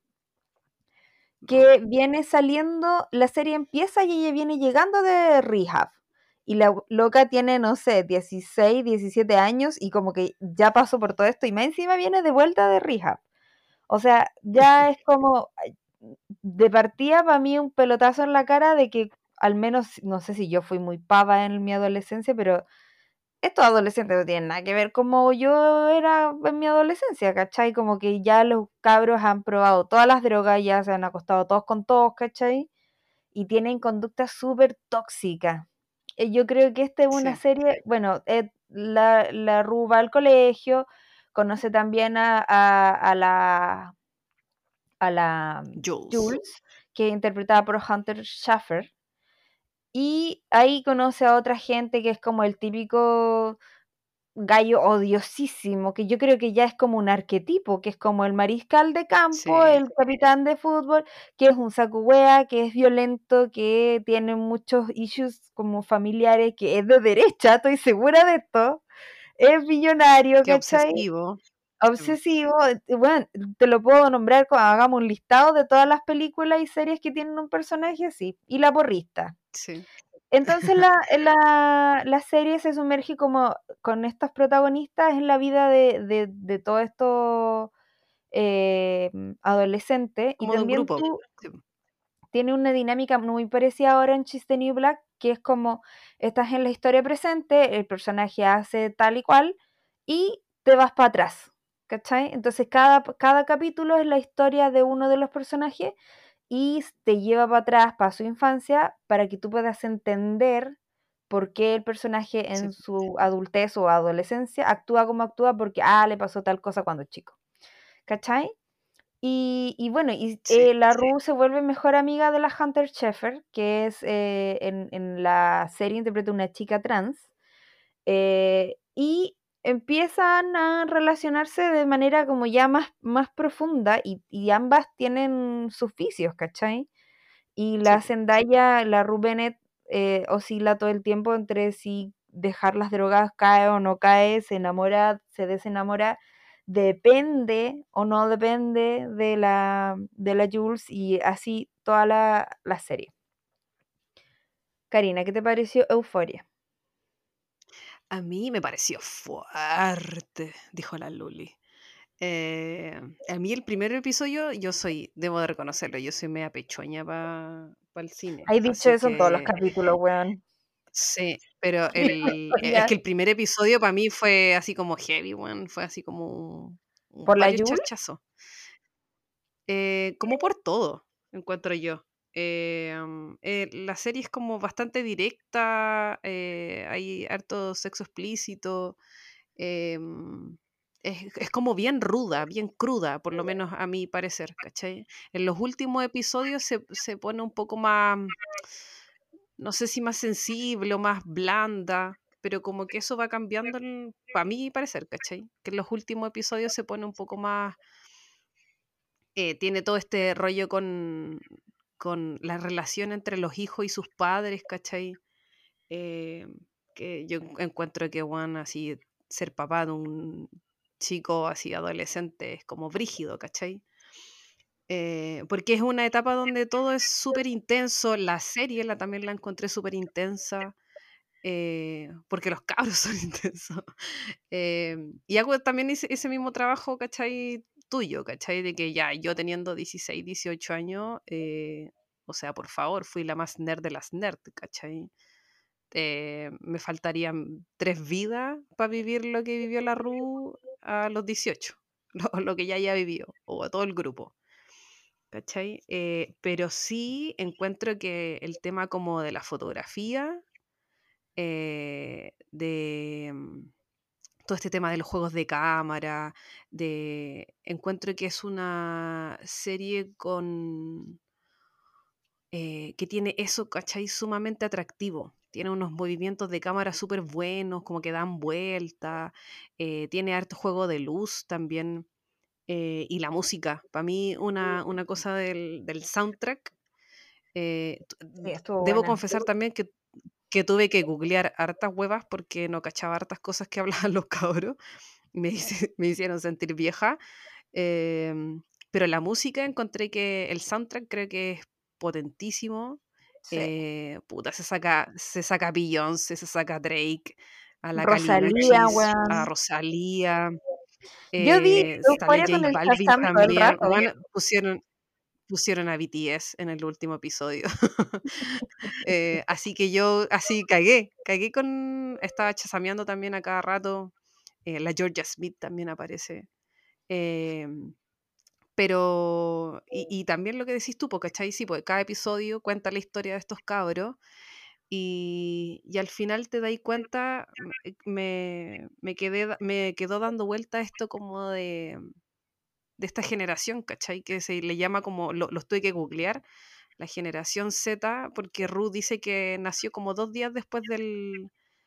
Ru. que viene saliendo, la serie empieza y ella viene llegando de rehab. Y la loca tiene, no sé, dieciséis, diecisiete años y como que ya pasó por todo esto y más encima viene de vuelta de rehab. O sea, ya es como, de partida para mí un pelotazo en la cara de que al menos, no sé si yo fui muy pava en mi adolescencia, pero estos adolescentes no tienen nada que ver como yo era en mi adolescencia, ¿cachai? Como que ya los cabros han probado todas las drogas, ya se han acostado todos con todos, ¿cachai? Y tienen conductas súper tóxicas. Eh, Yo creo que esta es una Sí. serie, bueno, eh, la, la Ru va al colegio, conoce también a, a, a la, a la Jules. Jules, que es interpretada por Hunter Schaffer, y ahí conoce a otra gente que es como el típico gallo odiosísimo, que yo creo que ya es como un arquetipo, que es como el mariscal de campo, Sí. el capitán de fútbol, que es un saco wea, que es violento, que tiene muchos issues como familiares, que es de derecha, estoy segura de esto, es millonario, Qué ¿cachai? obsesivo. Sí. Obsesivo, eh, bueno, te lo puedo nombrar, como hagamos un listado de todas las películas y series que tienen un personaje así, y la porrista. Sí. Entonces la, la, la serie se sumerge como con estos protagonistas en la vida de, de, de todos estos eh, adolescentes y Como de un también grupo. tú Sí. tiene una dinámica muy parecida ahora en Chiste New Black, que es como estás en la historia presente, el personaje hace tal y cual y te vas para atrás, ¿cachai? Entonces cada, cada capítulo es la historia de uno de los personajes y te lleva para atrás, para su infancia, para que tú puedas entender por qué el personaje Sí. en su adultez o adolescencia actúa como actúa porque, ah, le pasó tal cosa cuando chico. ¿Cachai? Y, y bueno, y Sí, eh, la sí. Rue se vuelve mejor amiga de la Hunter Schafer, que es eh, en, en la serie interpreta una chica trans, eh, y empiezan a relacionarse de manera como ya más, más profunda y, y ambas tienen sus vicios, ¿cachai? Y Sí, la po. Zendaya, la Rue Bennett, eh, oscila todo el tiempo entre si dejar las drogas cae o no cae, se enamora, se desenamora, depende o no depende de la, de la Jules y así toda la, la serie. Karina, ¿qué te pareció Euforia? A mí me pareció fuerte, dijo la Luli. Eh, a mí el primer episodio, yo soy, debo de reconocerlo, yo soy media pechoña para el cine, Hay dicho así eso en todos los que capítulos, weón. sí, pero el, e- es Ya. que el primer episodio para mí fue así como heavy, one, fue así como un- ¿Por la varios Jules? charchazos, eh, como por todo, encuentro yo. Eh, mm, eh, la serie es como bastante directa, eh, hay harto sexo explícito, em, es, es como bien ruda, bien cruda, por lo menos a mi parecer, ¿cachai? En los últimos episodios se, se pone un poco más, no sé si más sensible o más blanda, pero como que eso va cambiando, para mi parecer, ¿cachai? Que en los últimos episodios se pone un poco más, eh, tiene todo este rollo con, con la relación entre los hijos y sus padres, ¿cachai? Eh, que yo encuentro que, bueno, así, ser papá de un chico así adolescente es como brígido, ¿cachai? Eh, porque es una etapa donde todo es súper intenso. La serie la, también la encontré súper intensa, eh, porque los cabros son intensos. Eh, y hago también ese, ese mismo trabajo, ¿cachai? Tuyo, ¿cachai? De que ya yo teniendo dieciséis dieciocho años, eh, o sea, por favor, fui la más nerd de las nerd, ¿cachai? Eh, me faltarían tres vidas para vivir lo que vivió la Ru a los dieciocho, lo, lo que ya haya vivido, o a todo el grupo, ¿cachai? Eh, pero sí encuentro que el tema como de la fotografía, eh, de mm, todo este tema de los juegos de cámara, de encuentro que es una serie con eh, que tiene eso, ¿cachai? Sumamente atractivo. Tiene unos movimientos de cámara súper buenos, como que dan vuelta. Eh, tiene harto juego de luz también. Eh, y la música. Para mí, una, una cosa del, del soundtrack. eh, t- Sí, estuvo Debo buena. confesar también que, que tuve que googlear hartas huevas porque no cachaba hartas cosas que hablaban los cabros. Me, hice- me hicieron sentir vieja. Em, pero la música encontré que el soundtrack creo que es potentísimo. Sí. Eh, puta, se saca, se saca Beyoncé, se saca Drake, a la Kali Rosalía, Uchis, a weón. Rosalía, Yo vi eh, sale Euforia J con el Balvin Shazam todo el también. rato. Bueno, pusieron, pusieron a B T S en el último episodio. Eh, así que yo así cagué, cagué con, estaba chasameando también a cada rato. Eh, la Georgia Smith también aparece. Em, pero, y, y también lo que decís tú, porque ¿cachai? Sí, porque cada episodio cuenta la historia de estos cabros y, y al final te dais cuenta, mm, eh, me, me, quedé, da- me quedó dando vuelta esto como de, de esta generación, ¿cachai? Que se le llama como, lo, los tuve que googlear, la generación Z, porque Ruth dice que nació como dos días después del,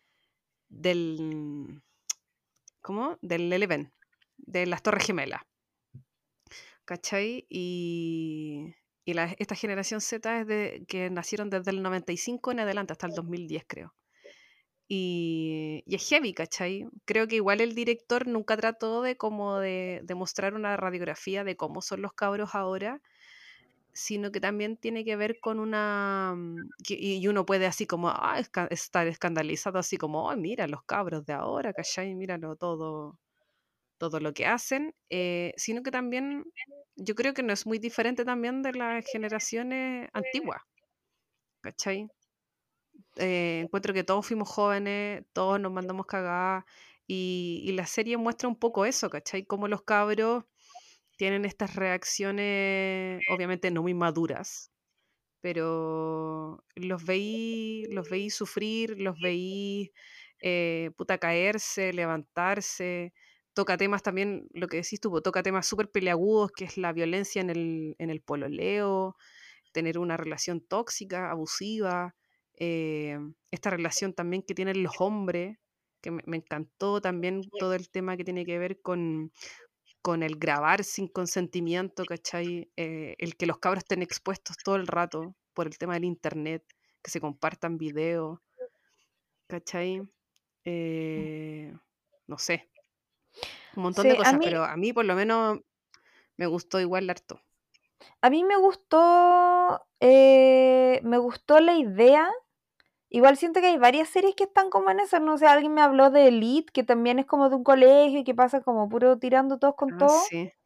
del, ¿cómo? Del Eleven, de las Torres Gemelas. ¿Cachai? Y, y la- esta generación Z es de que nacieron desde el noventa y cinco en adelante, hasta el dos mil diez creo. Y, y es heavy, ¿cachai? Creo que igual el director nunca trató de como de, de mostrar una radiografía de cómo son los cabros ahora, sino que también tiene que ver con una... mm, que- Y y uno puede así como ah, esca- estar escandalizado, así como, ay, mira los cabros de ahora, ¿cachai? Míralo todo todo lo que hacen, eh, sino que también yo creo que no es muy diferente también de las generaciones antiguas, ¿cachai? Eh, encuentro que todos fuimos jóvenes, todos nos mandamos cagadas y, y la serie muestra un poco eso, ¿cachai? Como los cabros tienen estas reacciones, obviamente no muy maduras, pero los veí, los veí sufrir, los veí eh, puta caerse, levantarse, toca temas también, lo que decís tú, pues, toca temas súper peliagudos, que es la violencia en el, en el pololeo, tener una relación tóxica, abusiva, eh, esta relación también que tienen los hombres, que me, me encantó también todo el tema que tiene que ver con, con el grabar sin consentimiento, ¿cachai? Eh, el que los cabros estén expuestos todo el rato por el tema del internet, que se compartan videos, ¿cachai? Eh, no sé, un montón de Sí, a cosas, mí, pero a mí por lo menos me gustó igual harto. a mí me gustó, eh, me gustó la idea. Igual siento que hay varias series que están como en eso. No sé, alguien me habló de Elite, que también es como de un colegio y que pasa como puro tirando todos con Ah, todo. sí.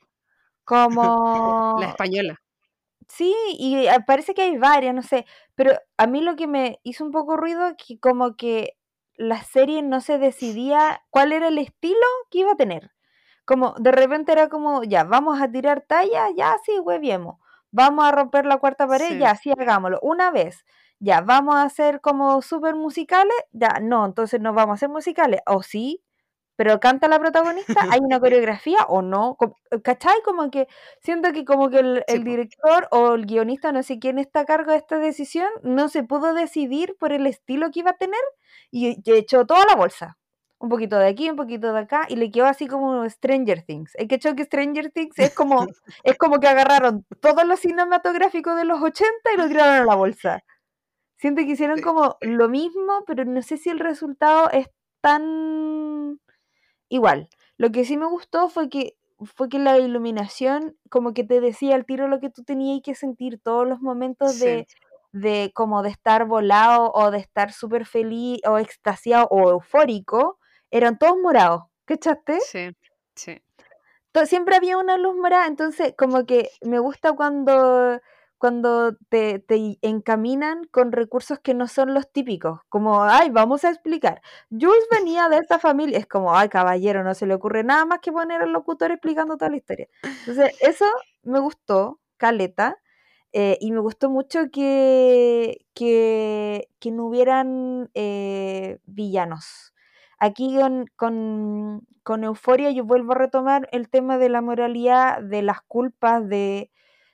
La Como, española. sí, y ah, parece que hay varias, no sé. Pero a mí lo que me hizo un poco ruido es que como que la serie no se decidía cuál era el estilo que iba a tener. Como de repente era como, ya, vamos a tirar talla, ya, sí, hueviemos. Vamos a romper la cuarta pared, Sí, ya, sí, hagámoslo. Una vez, ya, vamos a hacer como súper musicales, ya, no, entonces no vamos a hacer musicales. O sí, pero canta la protagonista, hay una coreografía o no. Com- ¿Cachai? Como que siento que como que el, sí, el po. director o el guionista, no sé quién está a cargo de esta decisión, no se pudo decidir por el estilo que iba a tener y y echó toda la bolsa. Un poquito de aquí, un poquito de acá, y le quedó así como Stranger Things. El que hecho que Stranger Things es como, es como que agarraron todo lo cinematográfico de los ochenta y lo tiraron a la bolsa. Siento que hicieron Sí, como lo mismo, pero no sé si el resultado es tan igual. Lo que sí me gustó fue que fue que la iluminación como que te decía al tiro lo que tú tenías que sentir, todos los momentos sí, de, de como de estar volado o de estar súper feliz o extasiado o eufórico, eran todos morados, ¿cachaste? sí, sí, To- siempre había una luz morada, entonces como que me gusta cuando, cuando te, te encaminan con recursos que no son los típicos, como, ay, vamos a explicar. Jules venía de esta familia, es como, ay, caballero, no se le ocurre nada más que poner al locutor explicando toda la historia. Entonces, eso me gustó, caleta, eh, y me gustó mucho que, que, que no hubieran eh, villanos. Aquí con, con, con Euforia yo vuelvo a retomar el tema de la moralidad, de las culpas, de,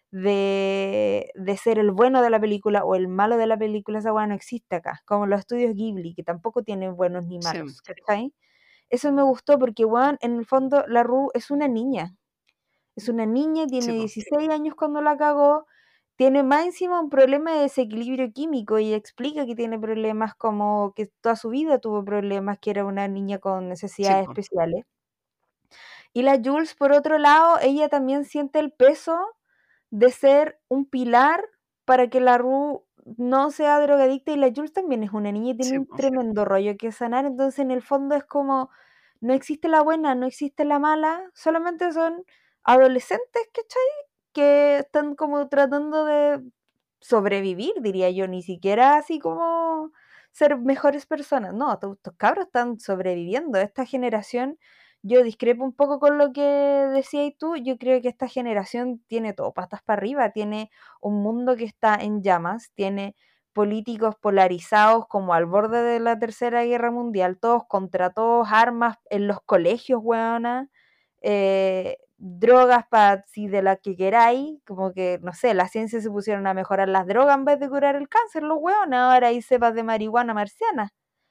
de, de ser el bueno de la película o el malo de la película. Esa weá no existe acá, como los estudios Ghibli, que tampoco tienen buenos ni sí, malos, ¿cachai? Eso me gustó porque, weón, en el fondo la Ru es una niña. Es una niña, tiene sí, po. dieciséis años cuando la cagó, tiene más encima un problema de desequilibrio químico y explica que tiene problemas como que toda su vida tuvo problemas, que era una niña con Sí, necesidades po. especiales. Y la Jules, por otro lado, ella también siente el peso de ser un pilar para que la Ru no sea drogadicta y la Jules también es una niña y tiene Sí, un po. tremendo rollo que sanar, entonces en el fondo es como no existe la buena, no existe la mala, solamente son adolescentes, ¿cachai? Que están como tratando de sobrevivir, diría yo, ni siquiera así como ser mejores personas, no, estos estos cabros están sobreviviendo, esta generación, yo discrepo un poco con lo que decías tú, yo creo que esta generación tiene todo patas para arriba, tiene un mundo que está en llamas, tiene políticos polarizados como al borde de la Tercera Guerra Mundial, todos contra todos, armas en los colegios, weona, eh, drogas para si de las que queráis, como que, no sé, la ciencia se pusieron a mejorar las drogas en vez de curar el cáncer, los weones, ahora hay cepas de marihuana marciana.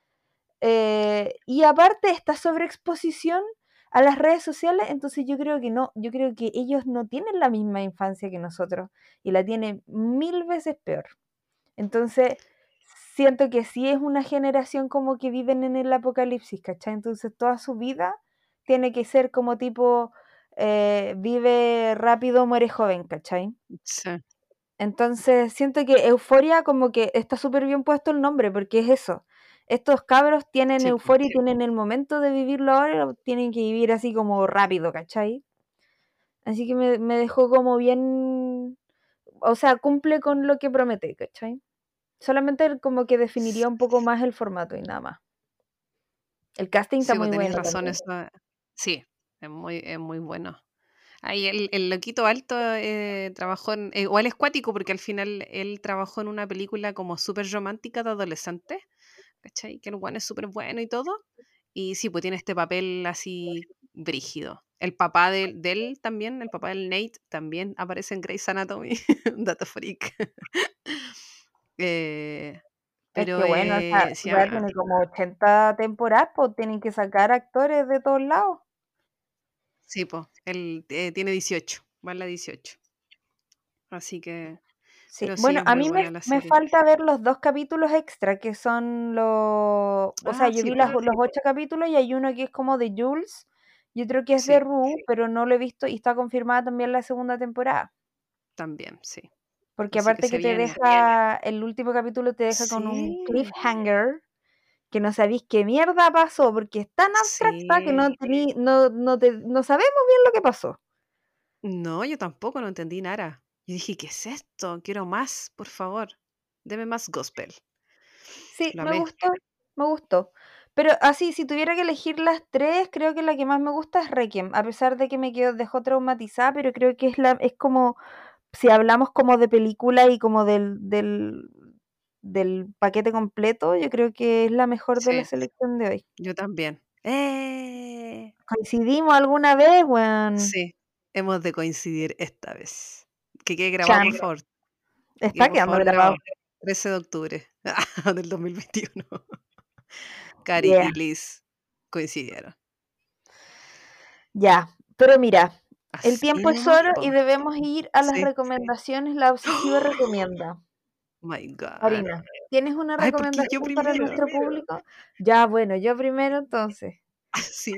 Eh, y aparte esta sobreexposición a las redes sociales, entonces yo creo que no, yo creo que ellos no tienen la misma infancia que nosotros y la tienen mil veces peor. Entonces, siento que sí es una generación como que viven en el apocalipsis, ¿cachai? Entonces, toda su vida tiene que ser como tipo, eh, vive rápido, muere joven, ¿cachai? Sí, Entonces, siento que Euforia como que está súper bien puesto el nombre, porque es eso. Estos cabros tienen sí, po. euforia y tienen el momento de vivirlo ahora, tienen que vivir así como rápido, ¿cachai? Así que me, me dejó como bien, o sea, cumple con lo que promete, ¿cachai? Solamente como que definiría un poco más el formato y nada más. El casting está Sí, pues muy tenéis bueno razón, también. eso. Sí, es muy, es muy bueno. Ahí el, el loquito alto eh, trabajó en. eh, igual es cuático porque al final él trabajó en una película como súper romántica de adolescente, ¿cachai? Que el guan es súper bueno y todo. Y sí, pues tiene este papel así brígido. El papá de, de él también, el papá del Nate, también aparece en Grey's Anatomy. Dato freak. Eh, Es pero que bueno, esa eh, sí, weá ah, tiene como ochenta temporadas, pues tienen que sacar actores de todos lados. sí, po, él eh, tiene dieciocho, va en la dieciocho. Así que, Sí, pero sí, bueno, es a muy mí me, buena la me serie. falta ver los dos capítulos extra, que son los... O sea, Ah, yo sí, vi las- po. los ocho capítulos y hay uno que es como de Jules y otro que es de Sí, Rue, pero no lo he visto y está confirmada también la segunda temporada. también, sí. Porque Así que aparte se que te viene. deja, el último capítulo te deja con un Sí, cliffhanger que no sabéis qué mierda pasó, porque es tan abstracta que no, sí. tení, no, no, te, no sabemos bien lo que pasó. No, yo tampoco no entendí nada. Yo dije, ¿qué es esto? Quiero más, por favor. Deme más gospel. Sí, Lo me amé. gustó, me gustó. Pero así, si tuviera que elegir las tres, creo que la que más me gusta es Requiem, a pesar de que me quedó, dejó traumatizada, pero creo que es la, es como, si hablamos como de película y como del, del, del paquete completo, yo creo que es la mejor de la Sí, selección de hoy. yo también. ¡Eh! ¿Coincidimos alguna vez, weón? Sí, hemos de coincidir esta vez. Que quede grabado, Chan, por favor. Que quede, está por quedando favor, grabado. grabado. trece de octubre del dos mil veintiuno. Cari Yeah, y Liz coincidieron. ya. Pero mira, el Así tiempo es nomás, oro y po. debemos ir a las Sí. recomendaciones. La obsesiva recomienda. My God. Karina, ¿tienes una Ay, ¿por qué yo recomendación para primero? nuestro público? Ya, bueno, yo primero entonces. Sí.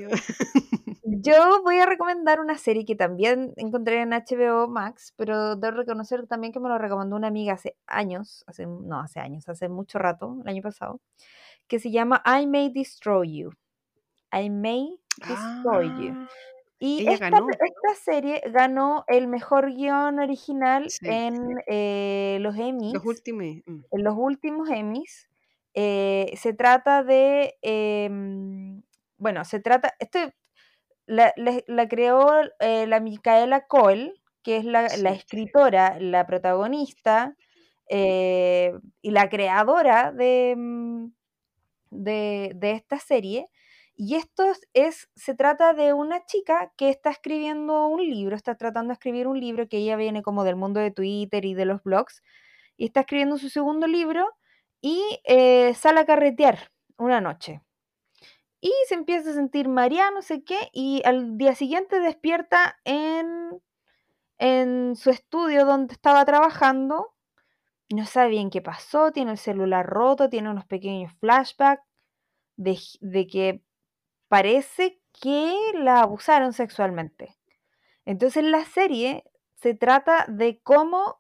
Yo voy a recomendar una serie que también encontré en H B O Max, pero debo reconocer también que me lo recomendó una amiga hace años, hace, no, hace años, hace mucho rato, el año pasado, que se llama I May Destroy You. I May Destroy You. Ah, Y ella esta, ganó. esta serie ganó el mejor guión original Sí. en eh, los Los Emmys, últimos. mm, en los últimos Emmys. Eh, se trata de, em, bueno, se trata, esto la, la- la creó eh, la Micaela Coel, que es la, la Sí. escritora, la protagonista eh, y la creadora de, mm, de, de esta serie. Y esto es, se trata de una chica que está escribiendo un libro, está tratando de escribir un libro, que ella viene como del mundo de Twitter y de los blogs, y está escribiendo su segundo libro y eh, sale a carretear una noche. Y se empieza a sentir mareada, no sé qué, y al día siguiente despierta en, en su estudio donde estaba trabajando. No sabe bien qué pasó, tiene el celular roto, tiene unos pequeños flashbacks de, de que parece que la abusaron sexualmente. Entonces la serie se trata de cómo,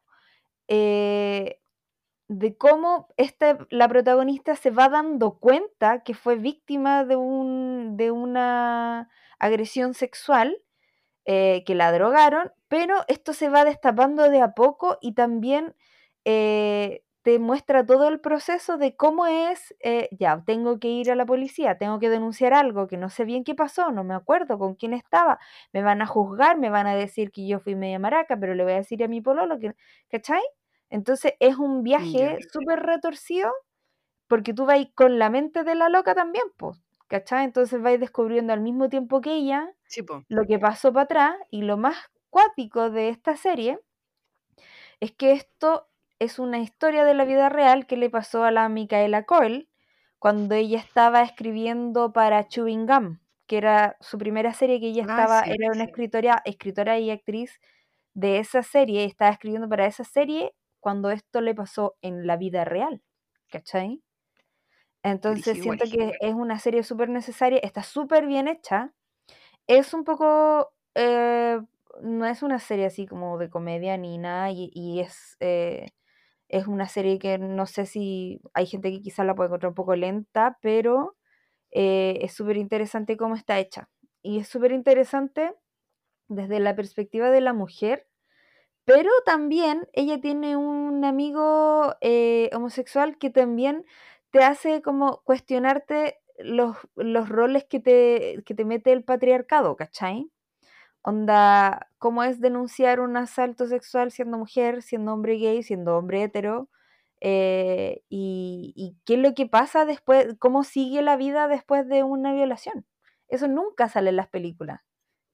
eh, de cómo esta, la protagonista se va dando cuenta que fue víctima de, un, de una agresión sexual, eh, que la drogaron, pero esto se va destapando de a poco y también eh, te muestra todo el proceso de cómo es, eh, ya, tengo que ir a la policía, tengo que denunciar algo, que no sé bien qué pasó, no me acuerdo con quién estaba, me van a juzgar, me van a decir que yo fui media maraca, pero le voy a decir a mi pololo, que, ¿cachai? Entonces es un Ya. viaje súper retorcido porque tú vas con la mente de la loca también, pues, ¿cachai? Entonces vais descubriendo al mismo tiempo que ella Sí, po. lo que pasó para atrás, y lo más cuático de esta serie es que esto es una historia de la vida real que le pasó a la Micaela Coel cuando ella estaba escribiendo para Chewing Gum, que era su primera serie, que ella Ah, estaba, sí. era una escritora, escritora y actriz de esa serie, estaba escribiendo para esa serie cuando esto le pasó en la vida real, ¿cachai? Entonces Brígido igual. siento que es una serie súper necesaria, está súper bien hecha, es un poco, eh, no es una serie así como de comedia ni nada, y, y es, eh, es una serie que no sé si hay gente que quizás la puede encontrar un poco lenta, pero eh, es súper interesante cómo está hecha. Y es súper interesante desde la perspectiva de la mujer, pero también ella tiene un amigo eh, homosexual que también te hace como cuestionarte los, los roles que te, que te mete el patriarcado, ¿cachai? Onda, ¿cómo es denunciar un asalto sexual siendo mujer, siendo hombre gay, siendo hombre hetero? Eh, y, y qué es lo que pasa después, cómo sigue la vida después de una violación. Eso nunca sale en las películas,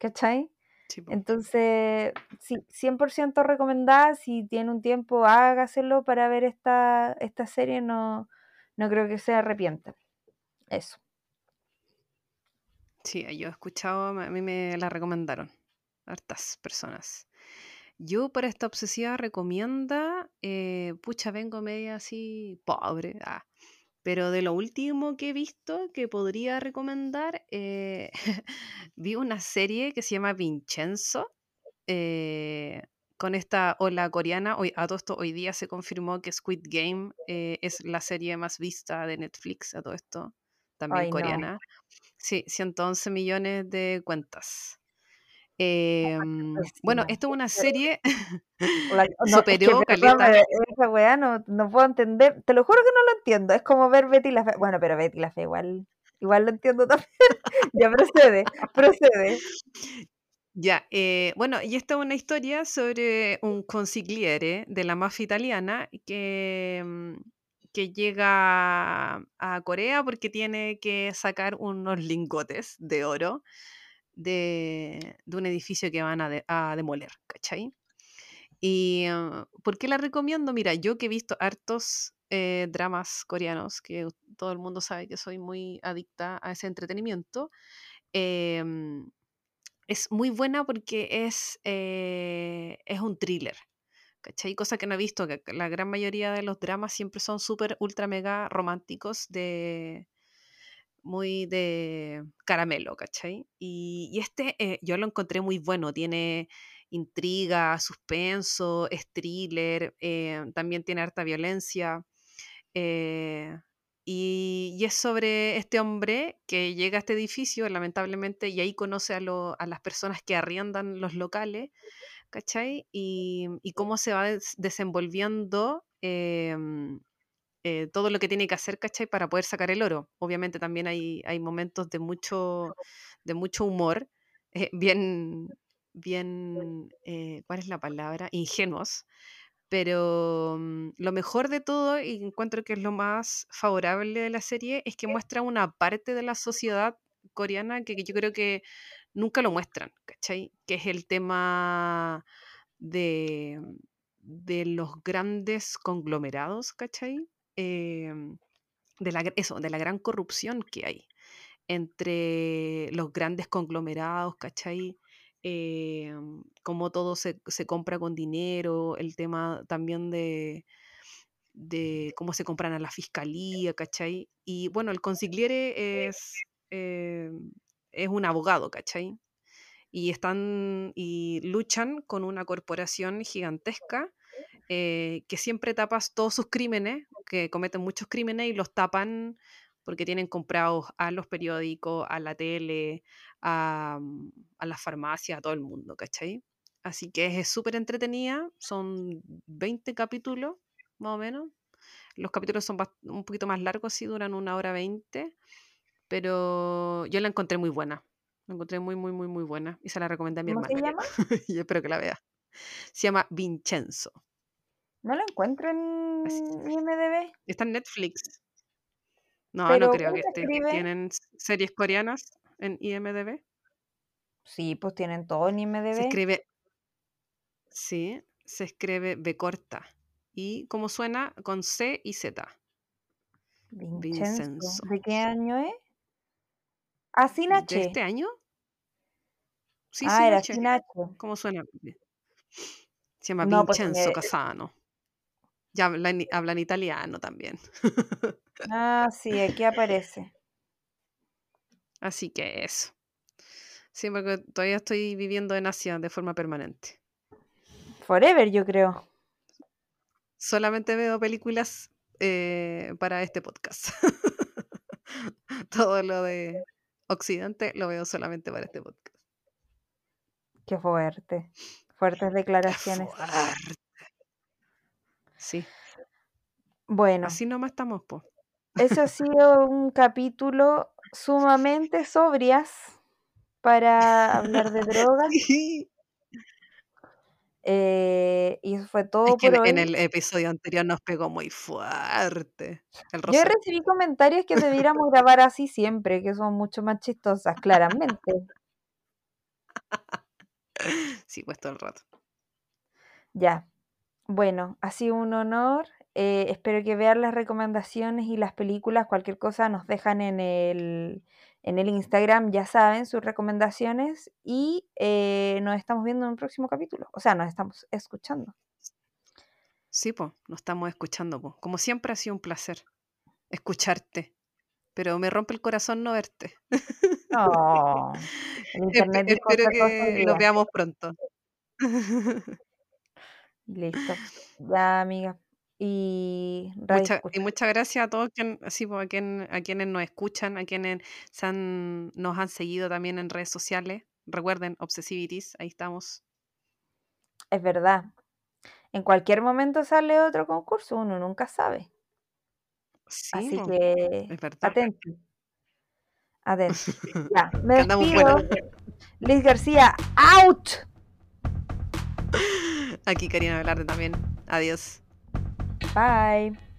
¿cachai? Sí, po. Entonces, sí, cien por ciento recomendada. Si tiene un tiempo, hágaselo para ver esta, esta serie. No, no creo que se arrepienta. Eso. Sí, yo he escuchado, a mí me la recomendaron hartas personas. Yo para esta obsesiva recomienda, eh, pucha, vengo media así pobre, ah, pero de lo último que he visto que podría recomendar, eh, vi una serie que se llama Vincenzo, eh, con esta ola coreana. Hoy, a todo esto, hoy día se confirmó que Squid Game eh, es la serie más vista de Netflix, a todo esto, también Ay, no. coreana. Sí, ciento once millones de cuentas. Em, bueno, Pésimo. esto es una serie, La- no, es que superó caleta. perdóname, esa weá no, no puedo entender. Te lo juro que no lo entiendo. Es como ver Betty la Fea. Bueno, pero Betty la Fea igual, igual lo entiendo también. Ya procede, procede. Ya, eh, bueno, y esta es una historia sobre un consigliere de la mafia italiana que, mm, que llega a Corea porque tiene que sacar unos lingotes de oro de, de un edificio que van a, de- a demoler, ¿cachai? Y ah, ¿por qué la recomiendo? Mira, yo que he visto hartos eh, dramas coreanos, que todo el mundo sabe que soy muy adicta a ese entretenimiento, em, es muy buena porque es, eh, es un thriller, ¿cachai? Cosa que no he visto, que la gran mayoría de los dramas siempre son súper, ultra, mega románticos, de muy de caramelo, ¿cachai? Y, y este eh, yo lo encontré muy bueno, tiene intriga, suspenso, es thriller, eh, también tiene harta violencia. eh, y, y es sobre este hombre que llega a este edificio, lamentablemente, y ahí conoce a, lo- a las personas que arriendan los locales, ¿cachai? Y, y cómo se va des- desenvolviendo em, eh, todo lo que tiene que hacer, ¿cachai? Para poder sacar el oro. Obviamente también hay, hay momentos de mucho, de mucho humor, eh, bien, bien, eh, ¿cuál es la palabra? Ingenuos. Pero mm, lo mejor de todo, y encuentro que es lo más favorable de la serie, es que muestra una parte de la sociedad coreana que, que yo creo que nunca lo muestran, ¿cachai? Que es el tema de, de los grandes conglomerados, ¿cachai? Em, de la, gr- eso, de la gran corrupción que hay entre los grandes conglomerados, ¿cachai? Eh, cómo todo se, se compra con dinero, el tema también de, de cómo se compran a la fiscalía, ¿cachai? Y bueno, el consigliere es, eh, es un abogado, ¿cachai? Y están y luchan con una corporación gigantesca eh, que siempre tapas todos sus crímenes, que cometen muchos crímenes y los tapan porque tienen comprados a los periódicos, a la tele, a, mm, a las farmacias, a todo el mundo, ¿cachai? Así que es súper entretenida, son veinte capítulos, más o menos. Los capítulos son bast- un poquito más largos, sí, duran una hora veinte, pero yo la encontré muy buena. La encontré muy, muy, muy, muy buena y se la recomendé a mi ¿Cómo se hermana, que llama? y espero que la vea. Se llama Vincenzo. No lo encuentro Así. en IMDb. Está en Netflix. No, no Pero, creo ¿cómo que se esté. escribe? ¿Tienen s- series coreanas en I M D B? Sí, pues tienen todo en Se IMDb. escribe, sí, se escribe B corta. Y como suena, con C y Z. Vincenzo. Vincenzo. ¿De qué año es? Ah, sin ¿De H. este año? Sí, Ah, sí, era Nache. sin H. ¿Cómo suena? Se llama No, pues Vincenzo tiene. Casano. Ya hablan, hablan italiano también. Ah, sí, aquí aparece. Así que eso. Sí, porque todavía estoy viviendo en Asia de forma permanente. Forever, yo creo. Solamente veo películas eh, para este podcast. Todo lo de Occidente lo veo solamente para este podcast. Qué fuerte. Fuertes ¡Qué declaraciones. fuerte! Sí, Bueno, así nomás estamos, po. ese ha sido un capítulo sumamente sobrias para hablar de drogas. Sí. Eh, y eso fue Es todo que por en, hoy. en el episodio anterior nos pegó muy fuerte el Yo rosé. recibí comentarios que debiéramos grabar así siempre, que son mucho más chistosas, claramente. Sí, pues todo el rato. Ya. Bueno, ha sido un honor. Eh, espero que vean las recomendaciones y las películas. Cualquier cosa nos dejan en el, en el Instagram, ya saben, sus recomendaciones. Y eh, nos estamos viendo en un próximo capítulo. O sea, nos estamos escuchando. Sí, pues, nos estamos escuchando, pues. Como siempre ha sido un placer escucharte, pero me rompe el corazón no verte. Oh, el Espe- internet dijo espero otra cosa hoy que los día. veamos pronto. Listo. Ya, amiga. Y radio Mucha, y escucha. muchas gracias a todos quien, así, pues, a, quien- a quienes nos escuchan, a quienes se han- nos han seguido también en redes sociales. Recuerden, Obsessivities, ahí estamos. Es verdad. En cualquier momento sale otro concurso, uno nunca sabe. Sí, Así po, que es verdad. atento, atento. Ya, me Que andamos despido. buenas. Liz García, out. Aquí Karina Velarde también. Adiós. Bye.